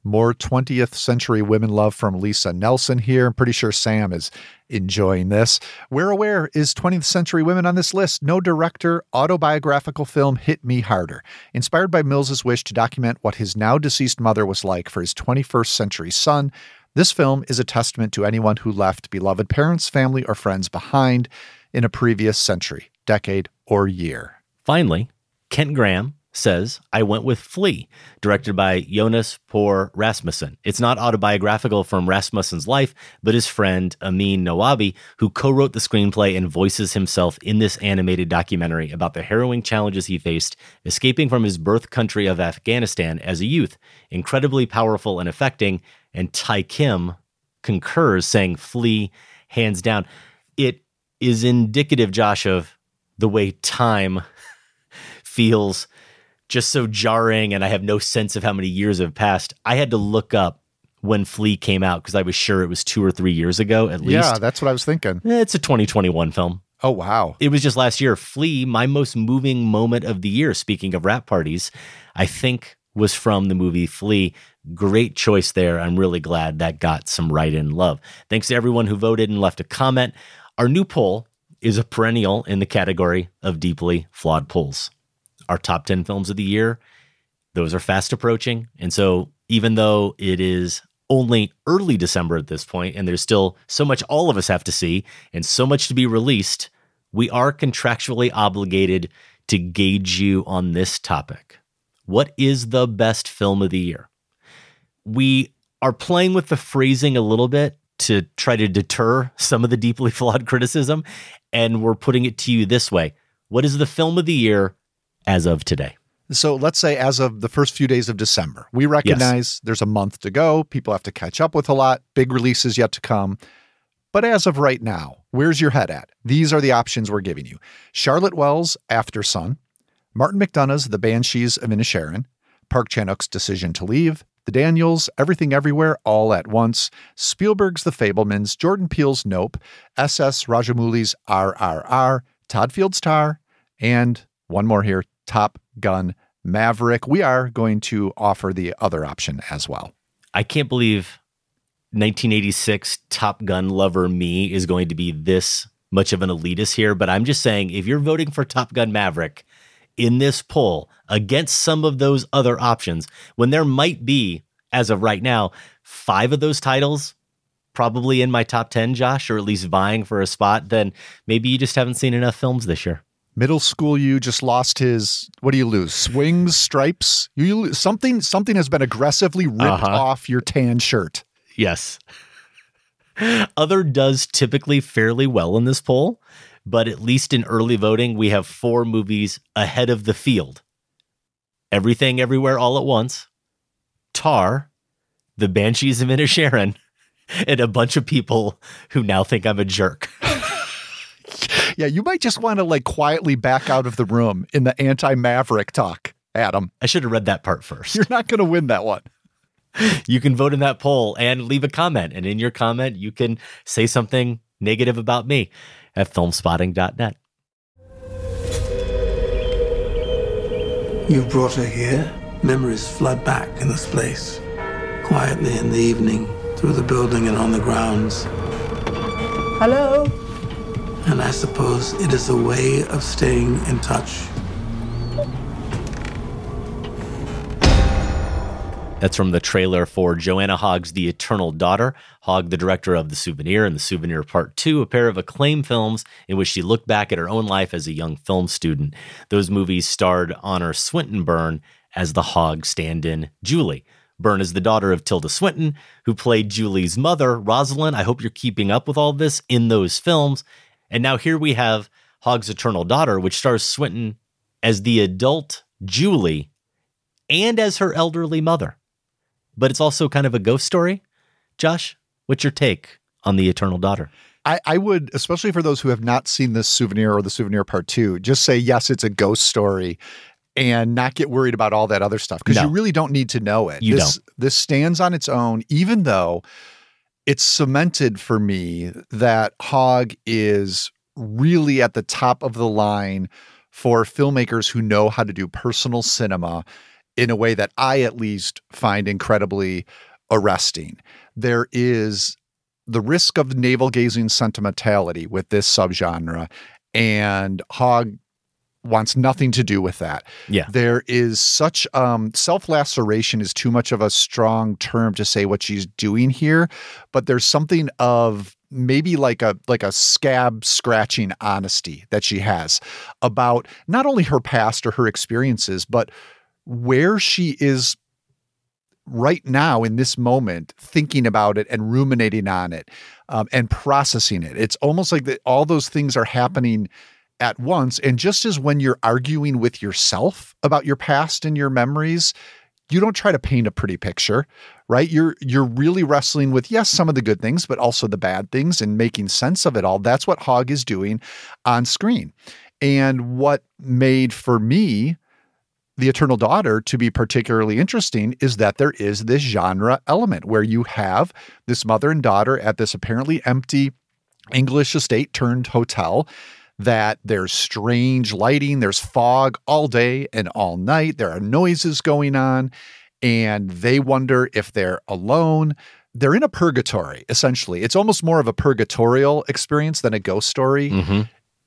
More 20th century women love from Lisa Nelson here. I'm pretty sure Sam is enjoying this. We're Aware is 20th century women on this list. No director, autobiographical film Hit Me Harder. Inspired by Mills's wish to document what his now deceased mother was like for his 21st century son, this film is a testament to anyone who left beloved parents, family, or friends behind in a previous century, decade, or year. Finally, Kent Graham says, I went with Flea, directed by Jonas Por Rasmussen. It's not autobiographical from Rasmussen's life, but his friend Amin Nawabi, who co-wrote the screenplay and voices himself in this animated documentary about the harrowing challenges he faced escaping from his birth country of Afghanistan as a youth. Incredibly powerful and affecting, and Tai Kim concurs, saying Flea, hands down. It is indicative, Josh, of the way time feels just so jarring, and I have no sense of how many years have passed. I had to look up when Flea came out because I was sure it was 2 or 3 years ago at least. Yeah, that's what I was thinking. It's a 2021 film. Oh, wow. It was just last year. Flea, my most moving moment of the year, speaking of rap parties, I think was from the movie Flea. Great choice there. I'm really glad that got some write-in love. Thanks to everyone who voted and left a comment. Our new poll is a perennial in the category of deeply flawed polls. Our top 10 films of the year, those are fast approaching. And so even though it is only early December at this point, and there's still so much all of us have to see and so much to be released, we are contractually obligated to gauge you on this topic. What is the best film of the year? We are playing with the phrasing a little bit to try to deter some of the deeply flawed criticism, and we're putting it to you this way. What is the film of the year as of today? So let's say as of the first few days of December, we recognize there's a month to go. People have to catch up with a lot. Big releases yet to come. But as of right now, where's your head at? These are the options we're giving you. Charlotte Wells' After Sun, Martin McDonagh's The Banshees of Inisherin, Park Chan-wook's Decision to Leave, The Daniels' Everything Everywhere All at Once, Spielberg's The Fabelmans, Jordan Peele's Nope, S.S. Rajamouli's RRR, Todd Field's Tar, and one more here, Top Gun Maverick. We are going to offer the other option as well. I can't believe 1986 Top Gun lover me is going to be this much of an elitist here, but I'm just saying, if you're voting for Top Gun Maverick in this poll against some of those other options, when there might be, as of right now, 5 of those titles probably in my top 10, Josh, or at least vying for a spot, then maybe you just haven't seen enough films this year. Middle school, you just lost his, what do you lose? Swings, stripes? You lose, something has been aggressively ripped off your tan shirt. Yes. Other does typically fairly well in this poll, but at least in early voting, we have 4 movies ahead of the field. Everything Everywhere All at Once, Tar, The Banshees of Inisherin, and a bunch of people who now think I'm a jerk. Yeah, you might just want to like quietly back out of the room in the anti-Maverick talk, Adam. I should have read that part first. You're not going to win that one. You can vote in that poll and leave a comment. And in your comment, you can say something negative about me at filmspotting.net. You brought her here. Memories flood back in this place. Quietly in the evening, through the building and on the grounds. Hello? And I suppose it is a way of staying in touch. That's from the trailer for Joanna Hogg's The Eternal Daughter. Hogg, the director of The Souvenir and The Souvenir Part 2, a pair of acclaimed films in which she looked back at her own life as a young film student. Those movies starred Honor Swinton Byrne as the Hogg stand-in Julie. Byrne is the daughter of Tilda Swinton, who played Julie's mother, Rosalind. I hope you're keeping up with all this in those films. And now here we have Hogg's Eternal Daughter, which stars Swinton as the adult Julie and as her elderly mother. But it's also kind of a ghost story. Josh, what's your take on The Eternal Daughter? I would, especially for those who have not seen this Souvenir or The Souvenir Part 2, just say, yes, it's a ghost story and not get worried about all that other stuff because you really don't need to know it. This stands on its own, even though it's cemented for me that Hogg is really at the top of the line for filmmakers who know how to do personal cinema in a way that I at least find incredibly arresting. There is the risk of navel-gazing sentimentality with this subgenre, and Hogg wants nothing to do with that. Yeah. There is such self-laceration is too much of a strong term to say what she's doing here, but there's something of maybe like a scab scratching honesty that she has about not only her past or her experiences, but where she is right now in this moment, thinking about it and ruminating on it, and processing it. It's almost like that all those things are happening at once. And just as when you're arguing with yourself about your past and your memories, you don't try to paint a pretty picture, right? You're really wrestling with, yes, some of the good things, but also the bad things and making sense of it all. That's what Hogg is doing on screen. And what made for me The Eternal Daughter to be particularly interesting is that there is this genre element where you have this mother and daughter at this apparently empty English estate turned hotel, that there's strange lighting, there's fog all day and all night. There are noises going on, and they wonder if they're alone. They're in a purgatory, essentially. It's almost more of a purgatorial experience than a ghost story. Mm-hmm.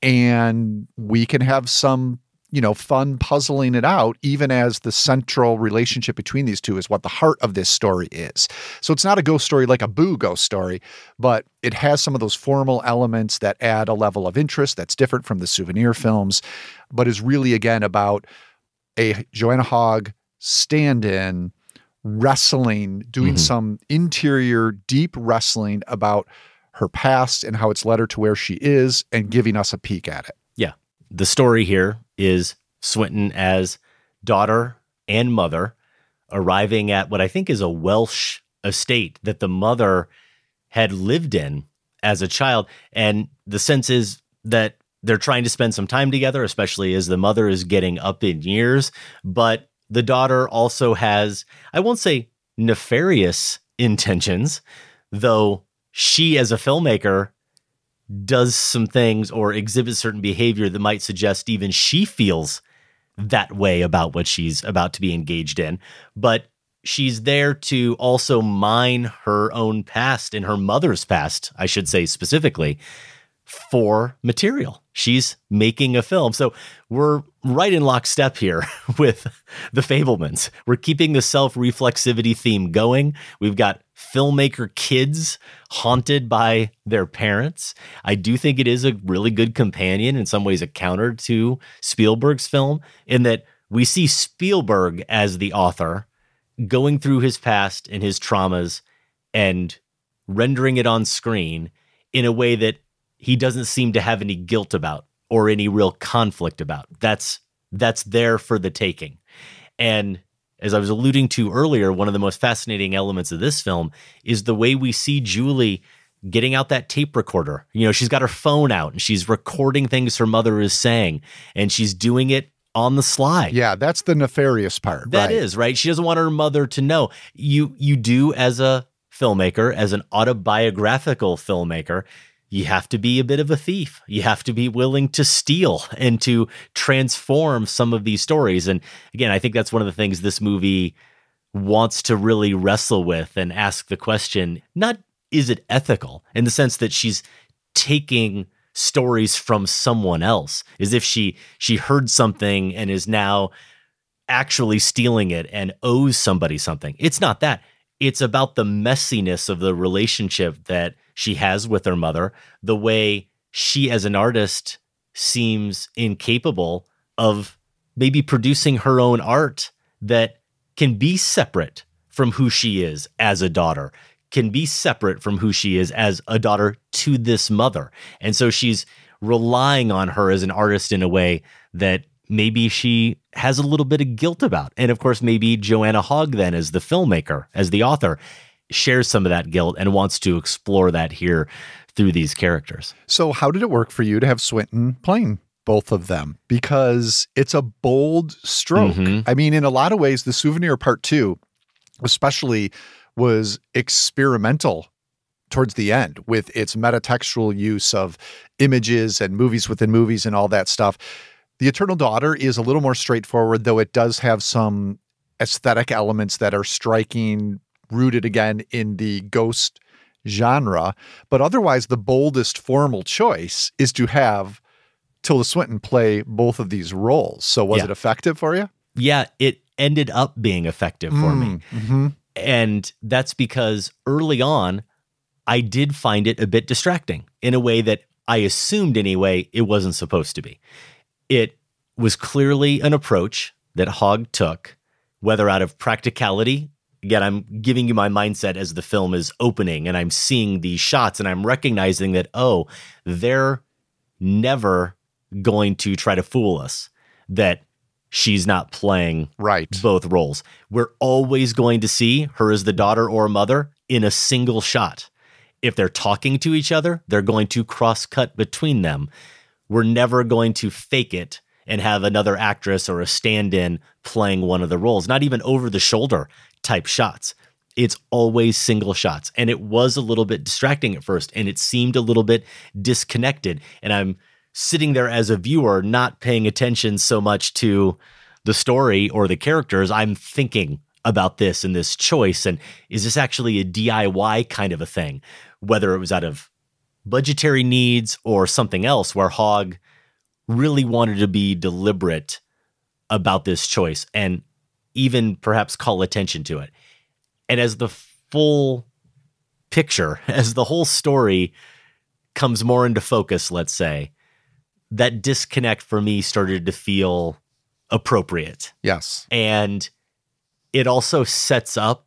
And we can have some, fun puzzling it out, even as the central relationship between these two is what the heart of this story is. So it's not a ghost story like a Boo ghost story, but it has some of those formal elements that add a level of interest that's different from the souvenir films, but is really, again, about a Joanna Hogg stand-in wrestling, doing some interior, deep wrestling about her past and how it's led her to where she is, and giving us a peek at it. Yeah. The story here is Swinton as daughter and mother arriving at what I think is a Welsh estate that the mother had lived in as a child. And the sense is that they're trying to spend some time together, especially as the mother is getting up in years. But the daughter also has, I won't say nefarious intentions, though she as a filmmaker does some things or exhibits certain behavior that might suggest even she feels that way about what she's about to be engaged in. But she's there to also mine her own past and her mother's past, I should say specifically, for material. She's making a film. So we're right in lockstep here with The Fabelmans. We're keeping the self-reflexivity theme going. We've got filmmaker kids haunted by their parents. I do think it is a really good companion, in some ways a counter to Spielberg's film, in that we see Spielberg as the author going through his past and his traumas and rendering it on screen in a way that he doesn't seem to have any guilt about or any real conflict about. That's there for the taking. And as I was alluding to earlier, one of the most fascinating elements of this film is the way we see Julie getting out that tape recorder. She's got her phone out and she's recording things her mother is saying, and she's doing it on the sly. Yeah, that's the nefarious part. That is, right? She doesn't want her mother to know. You do, as a filmmaker, as an autobiographical filmmaker, you have to be a bit of a thief. You have to be willing to steal and to transform some of these stories. And again, I think that's one of the things this movie wants to really wrestle with and ask the question, not is it ethical, in the sense that she's taking stories from someone else, as if she heard something and is now actually stealing it and owes somebody something. It's not that. It's about the messiness of the relationship that she has with her mother, the way she as an artist seems incapable of maybe producing her own art that can be separate from who she is as a daughter, can be separate from who she is as a daughter to this mother. And so she's relying on her as an artist in a way that maybe she has a little bit of guilt about. And of course, maybe Joanna Hogg then, as the filmmaker, as the author, shares some of that guilt and wants to explore that here through these characters. So how did it work for you to have Swinton playing both of them? Because it's a bold stroke. Mm-hmm. I mean, in a lot of ways, The Souvenir Part 2 especially was experimental towards the end with its metatextual use of images and movies within movies and all that stuff. The Eternal Daughter is a little more straightforward, though it does have some aesthetic elements that are striking, rooted again in the ghost genre. But otherwise, the boldest formal choice is to have Tilda Swinton play both of these roles. So was it effective for you? Yeah, it ended up being effective for me. Mm-hmm. And that's because early on, I did find it a bit distracting in a way that I assumed anyway it wasn't supposed to be. It was clearly an approach that Hogg took, whether out of practicality. Again, I'm giving you my mindset as the film is opening and I'm seeing these shots and I'm recognizing that, oh, they're never going to try to fool us that she's not playing both roles. We're always going to see her as the daughter or mother in a single shot. If they're talking to each other, they're going to cross-cut between them. We're never going to fake it and have another actress or a stand-in playing one of the roles, not even over-the-shoulder type shots. It's always single shots. And it was a little bit distracting at first, and it seemed a little bit disconnected. And I'm sitting there as a viewer, not paying attention so much to the story or the characters. I'm thinking about this and this choice. And is this actually a DIY kind of a thing? Whether it was out of budgetary needs or something else where Hogg really wanted to be deliberate about this choice and even perhaps call attention to it. And as the full picture, as the whole story comes more into focus, let's say, that disconnect for me started to feel appropriate. Yes. And it also sets up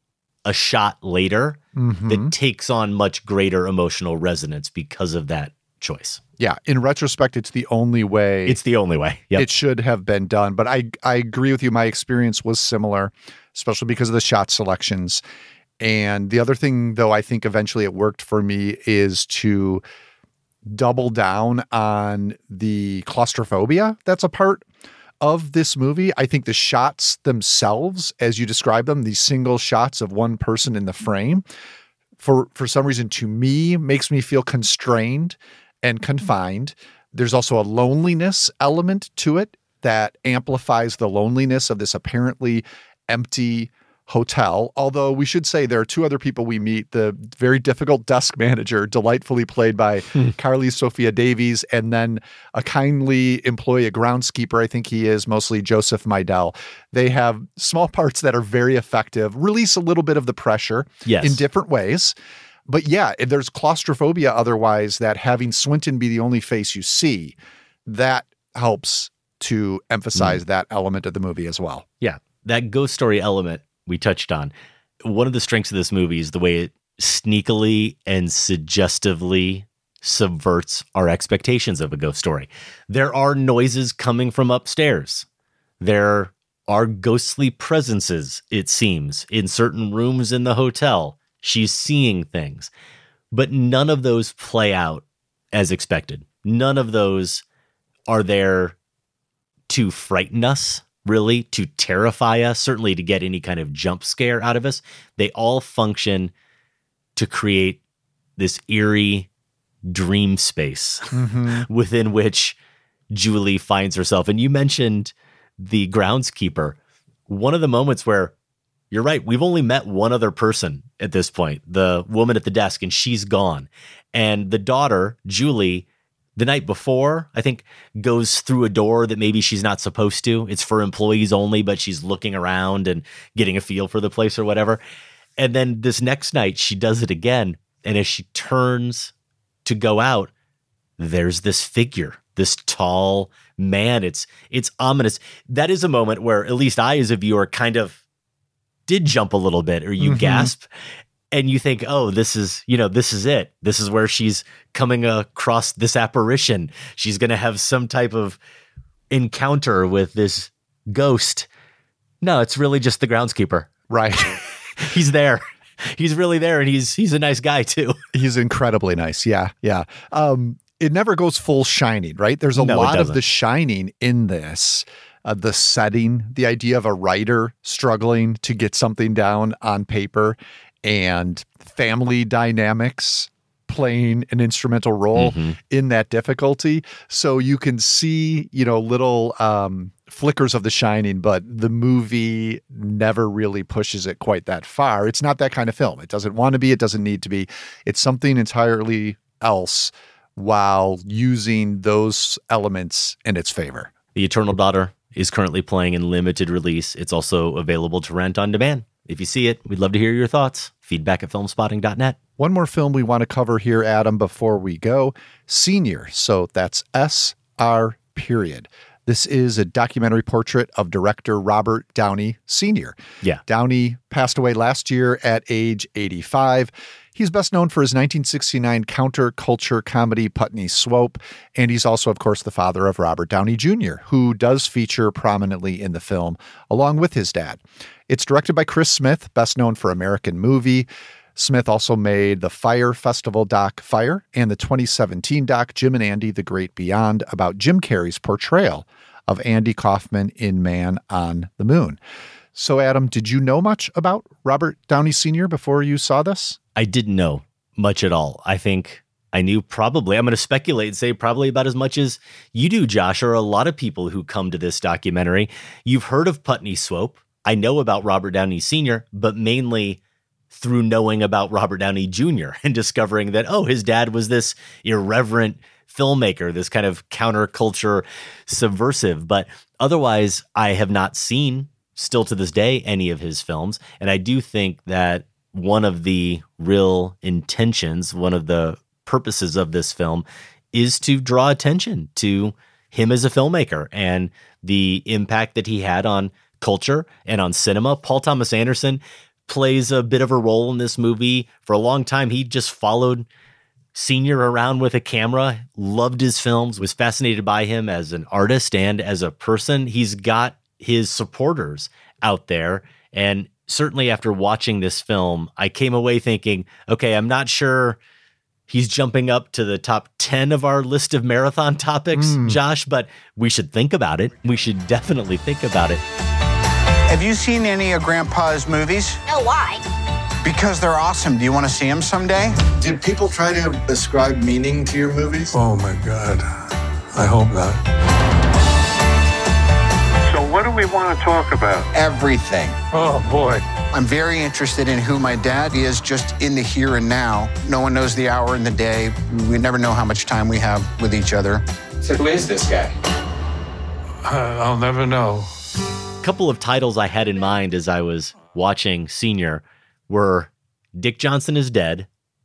a shot later that takes on much greater emotional resonance because of that choice. Yeah. In retrospect, it's the only way. It's the only way. Yep. It should have been done. But I agree with you. My experience was similar, especially because of the shot selections. And the other thing, though, I think eventually it worked for me is to double down on the claustrophobia that's a part of this movie. I think the shots themselves, as you describe them, these single shots of one person in the frame, for some reason to me makes me feel constrained and confined. There's also a loneliness element to it that amplifies the loneliness of this apparently empty hotel. Although we should say there are two other people we meet, the very difficult desk manager, delightfully played by Carly Sophia Davies, and then a kindly employee, a groundskeeper, I think he is, mostly Joseph Meidel. They have small parts that are very effective, release a little bit of the pressure in different ways. But yeah, if there's claustrophobia otherwise, that having Swinton be the only face you see, that helps to emphasize that element of the movie as well. Yeah, that ghost story element we touched on. One of the strengths of this movie is the way it sneakily and suggestively subverts our expectations of a ghost story. There are noises coming from upstairs. There are ghostly presences, it seems, in certain rooms in the hotel. She's seeing things, but none of those play out as expected. None of those are there to frighten us, really, to terrify us, certainly to get any kind of jump scare out of us. They all function to create this eerie dream space within which Julie finds herself. And you mentioned the groundskeeper. One of the moments where, you're right, we've only met one other person at this point, the woman at the desk, and she's gone. And the daughter, Julie, the night before, I think, goes through a door that maybe she's not supposed to. It's for employees only, but she's looking around and getting a feel for the place or whatever. And then this next night, she does it again. And as she turns to go out, there's this figure, this tall man. It's ominous. That is a moment where at least I, as a viewer, kind of did jump a little bit, or you gasp. And you think, oh, this is it. This is where she's coming across this apparition. She's going to have some type of encounter with this ghost. No, it's really just the groundskeeper. Right. He's there. He's really there. And he's a nice guy too. He's incredibly nice. Yeah. Yeah. It never goes full Shining, right? There's a lot of The Shining in this. The setting, the idea of a writer struggling to get something down on paper, and family dynamics playing an instrumental role in that difficulty. So you can see, little flickers of The Shining, but the movie never really pushes it quite that far. It's not that kind of film. It doesn't want to be. It doesn't need to be. It's something entirely else while using those elements in its favor. The Eternal Daughter is currently playing in limited release. It's also available to rent on demand. If you see it, we'd love to hear your thoughts. Feedback@filmspotting.net. One more film we want to cover here, Adam, before we go. Senior. So that's SR period. This is a documentary portrait of director Robert Downey Sr. Yeah. Downey passed away last year at age 85. He's best known for his 1969 counterculture comedy Putney Swope, and he's also, of course, the father of Robert Downey Jr., who does feature prominently in the film, along with his dad. It's directed by Chris Smith, best known for American Movie. Smith also made the Fyre Festival doc Fyre and the 2017 doc Jim and Andy: The Great Beyond about Jim Carrey's portrayal of Andy Kaufman in Man on the Moon. So, Adam, did you know much about Robert Downey Sr. before you saw this? I didn't know much at all. I think I knew probably, I'm going to speculate and say probably about as much as you do, Josh, or a lot of people who come to this documentary. You've heard of Putney Swope. I know about Robert Downey Sr., but mainly through knowing about Robert Downey Jr. and discovering that, oh, his dad was this irreverent filmmaker, this kind of counterculture subversive. But otherwise, I have not seen, still to this day, any of his films. And I do think that one of the real intentions, one of the purposes of this film is to draw attention to him as a filmmaker and the impact that he had on culture and on cinema. Paul Thomas Anderson plays a bit of a role in this movie. For a long time, he just followed Senior around with a camera, loved his films, was fascinated by him as an artist and as a person. He's got his supporters out there. And certainly after watching this film, I came away thinking, okay, I'm not sure he's jumping up to the top 10 of our list of marathon topics, Josh, but we should think about it. We should definitely think about it. Have you seen any of Grandpa's movies? No, why? Because they're awesome. Do you want to see them someday? Did people try to ascribe meaning to your movies? Oh my God. I hope not. So what do we want to talk about? Everything. Oh boy. I'm very interested in who my dad is just in the here and now. No one knows the hour and the day. We never know how much time we have with each other. So who is this guy? I'll never know. A couple of titles I had in mind as I was watching Senior were Dick Johnson is Dead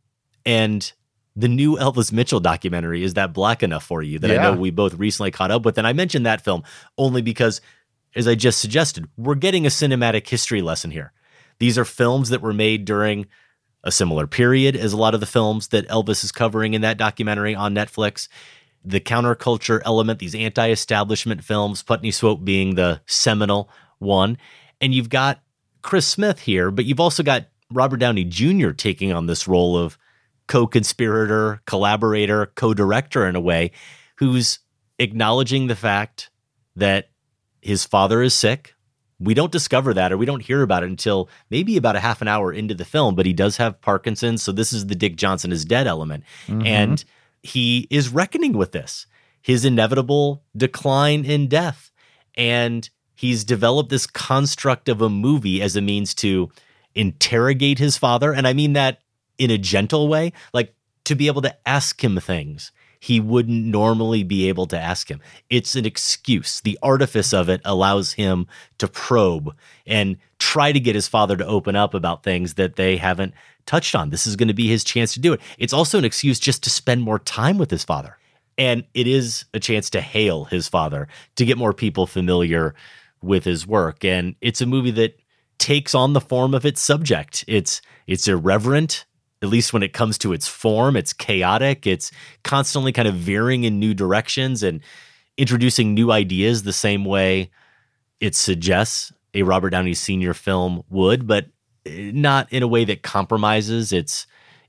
and the new Elvis Mitchell documentary, Is That Black Enough for You? That I know we both recently caught up with. And I mentioned that film only because, as I just suggested, we're getting a cinematic history lesson here. These are films that were made during a similar period as a lot of the films that Elvis is covering in that documentary on Netflix. The counterculture element, these anti-establishment films, Putney Swope being the seminal one. And you've got Chris Smith here, but you've also got Robert Downey Jr. taking on this role of co-conspirator, collaborator, co-director in a way, who's acknowledging the fact that his father is sick. We don't discover that, or we don't hear about it until maybe about a half an hour into the film, but he does have Parkinson's. So this is the Dick Johnson is Dead element. And he is reckoning with this, his inevitable decline in death. And he's developed this construct of a movie as a means to interrogate his father. And I mean that in a gentle way, like to be able to ask him things he wouldn't normally be able to ask him. It's an excuse. The artifice of it allows him to probe and try to get his father to open up about things that they haven't touched on. This is going to be his chance to do it. It's also an excuse just to spend more time with his father. And it is a chance to hail his father, to get more people familiar with his work. And it's a movie that takes on the form of its subject. It's irreverent, at least when it comes to its form. It's chaotic. It's constantly kind of veering in new directions and introducing new ideas the same way it suggests a Robert Downey Sr. film would, but not in a way that compromises its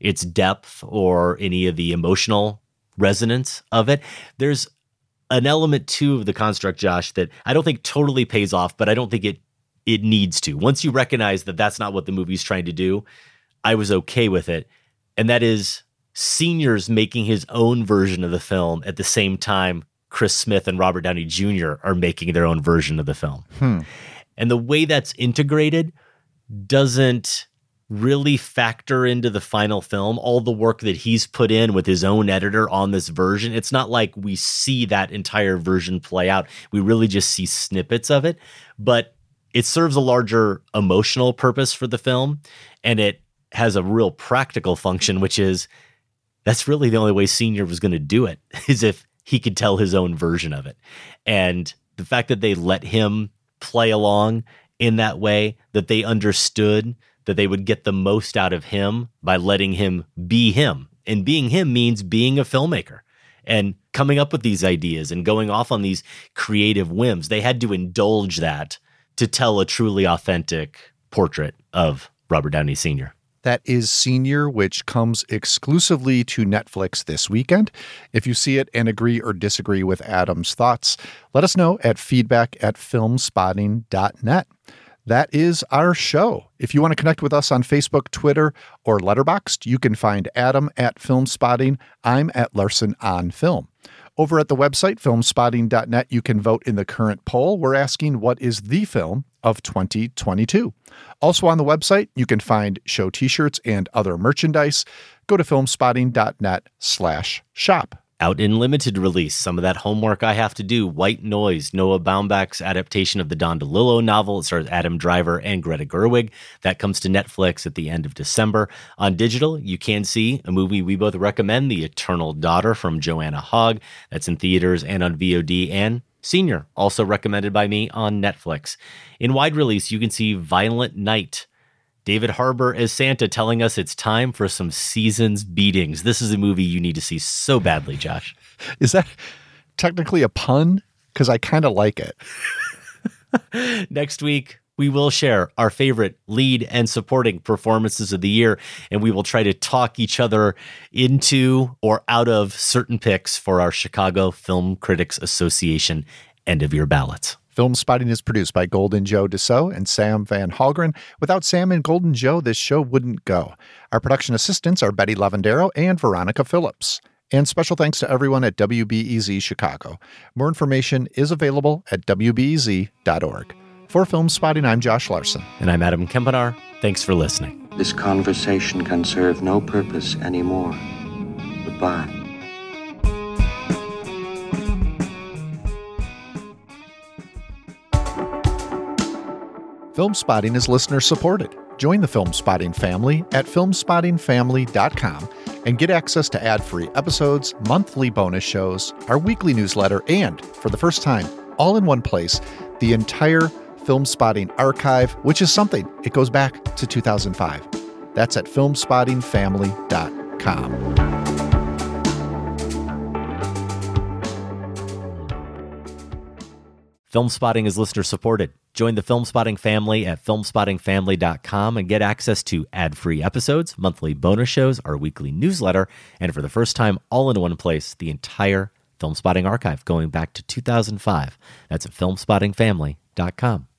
depth or any of the emotional resonance of it. There's an element too of the construct, Josh, that I don't think totally pays off, but I don't think it needs to. Once you recognize that that's not what the movie's trying to do, I was okay with it. And that is Senior's making his own version of the film at the same time Chris Smith and Robert Downey Jr. are making their own version of the film. And the way that's integrated doesn't really factor into the final film, all the work that he's put in with his own editor on this version. It's not like we see that entire version play out. We really just see snippets of it, but it serves a larger emotional purpose for the film, and it has a real practical function, which is that's really the only way Senior was going to do it, is if he could tell his own version of it. And the fact that they let him play along in that way, that they understood that they would get the most out of him by letting him be him. And being him means being a filmmaker and coming up with these ideas and going off on these creative whims. They had to indulge that to tell a truly authentic portrait of Robert Downey Sr. That is Senior, which comes exclusively to Netflix this weekend. If you see it and agree or disagree with Adam's thoughts, let us know at feedback@filmspotting.net. That is our show. If you want to connect with us on Facebook, Twitter, or Letterboxd, you can find Adam at Filmspotting. I'm at Larson on Film. Over at the website, filmspotting.net, you can vote in the current poll. We're asking, what is the film of 2022? Also on the website, you can find show t-shirts and other merchandise. Go to filmspotting.net/shop. Out in limited release, some of that homework I have to do. White Noise, Noah Baumbach's adaptation of the Don DeLillo novel. It stars Adam Driver and Greta Gerwig. That comes to Netflix at the end of December. On digital, you can see a movie we both recommend, The Eternal Daughter from Joanna Hogg. That's in theaters and on VOD, and Senior, also recommended by me on Netflix. In wide release, you can see Violent Night. David Harbour as Santa telling us it's time for some season's beatings. This is a movie you need to see so badly, Josh. Is that technically a pun? Because I kind of like it. Next week, we will share our favorite lead and supporting performances of the year, and we will try to talk each other into or out of certain picks for our Chicago Film Critics Association end-of-year ballots. Film Spotting is produced by Golden Joe Deso and Sam Van Halgren. Without Sam and Golden Joe, this show wouldn't go. Our production assistants are Betty Lavendero and Veronica Phillips. And special thanks to everyone at WBEZ Chicago. More information is available at WBEZ.org. For Film Spotting, I'm Josh Larson. And I'm Adam Kempenaar. Thanks for listening. This conversation can serve no purpose anymore. Goodbye. Film Spotting is listener supported. Join the Film Spotting family at filmspottingfamily.com and get access to ad-free episodes, monthly bonus shows, our weekly newsletter, and, for the first time, all in one place, the entire Film Spotting archive, which is something. It goes back to 2005. That's at filmspottingfamily.com. Film Spotting is listener supported. Join the Film Spotting family at filmspottingfamily.com and get access to ad-free episodes, monthly bonus shows, our weekly newsletter, and for the first time, all in one place, the entire Film Spotting archive going back to 2005. That's at filmspottingfamily.com.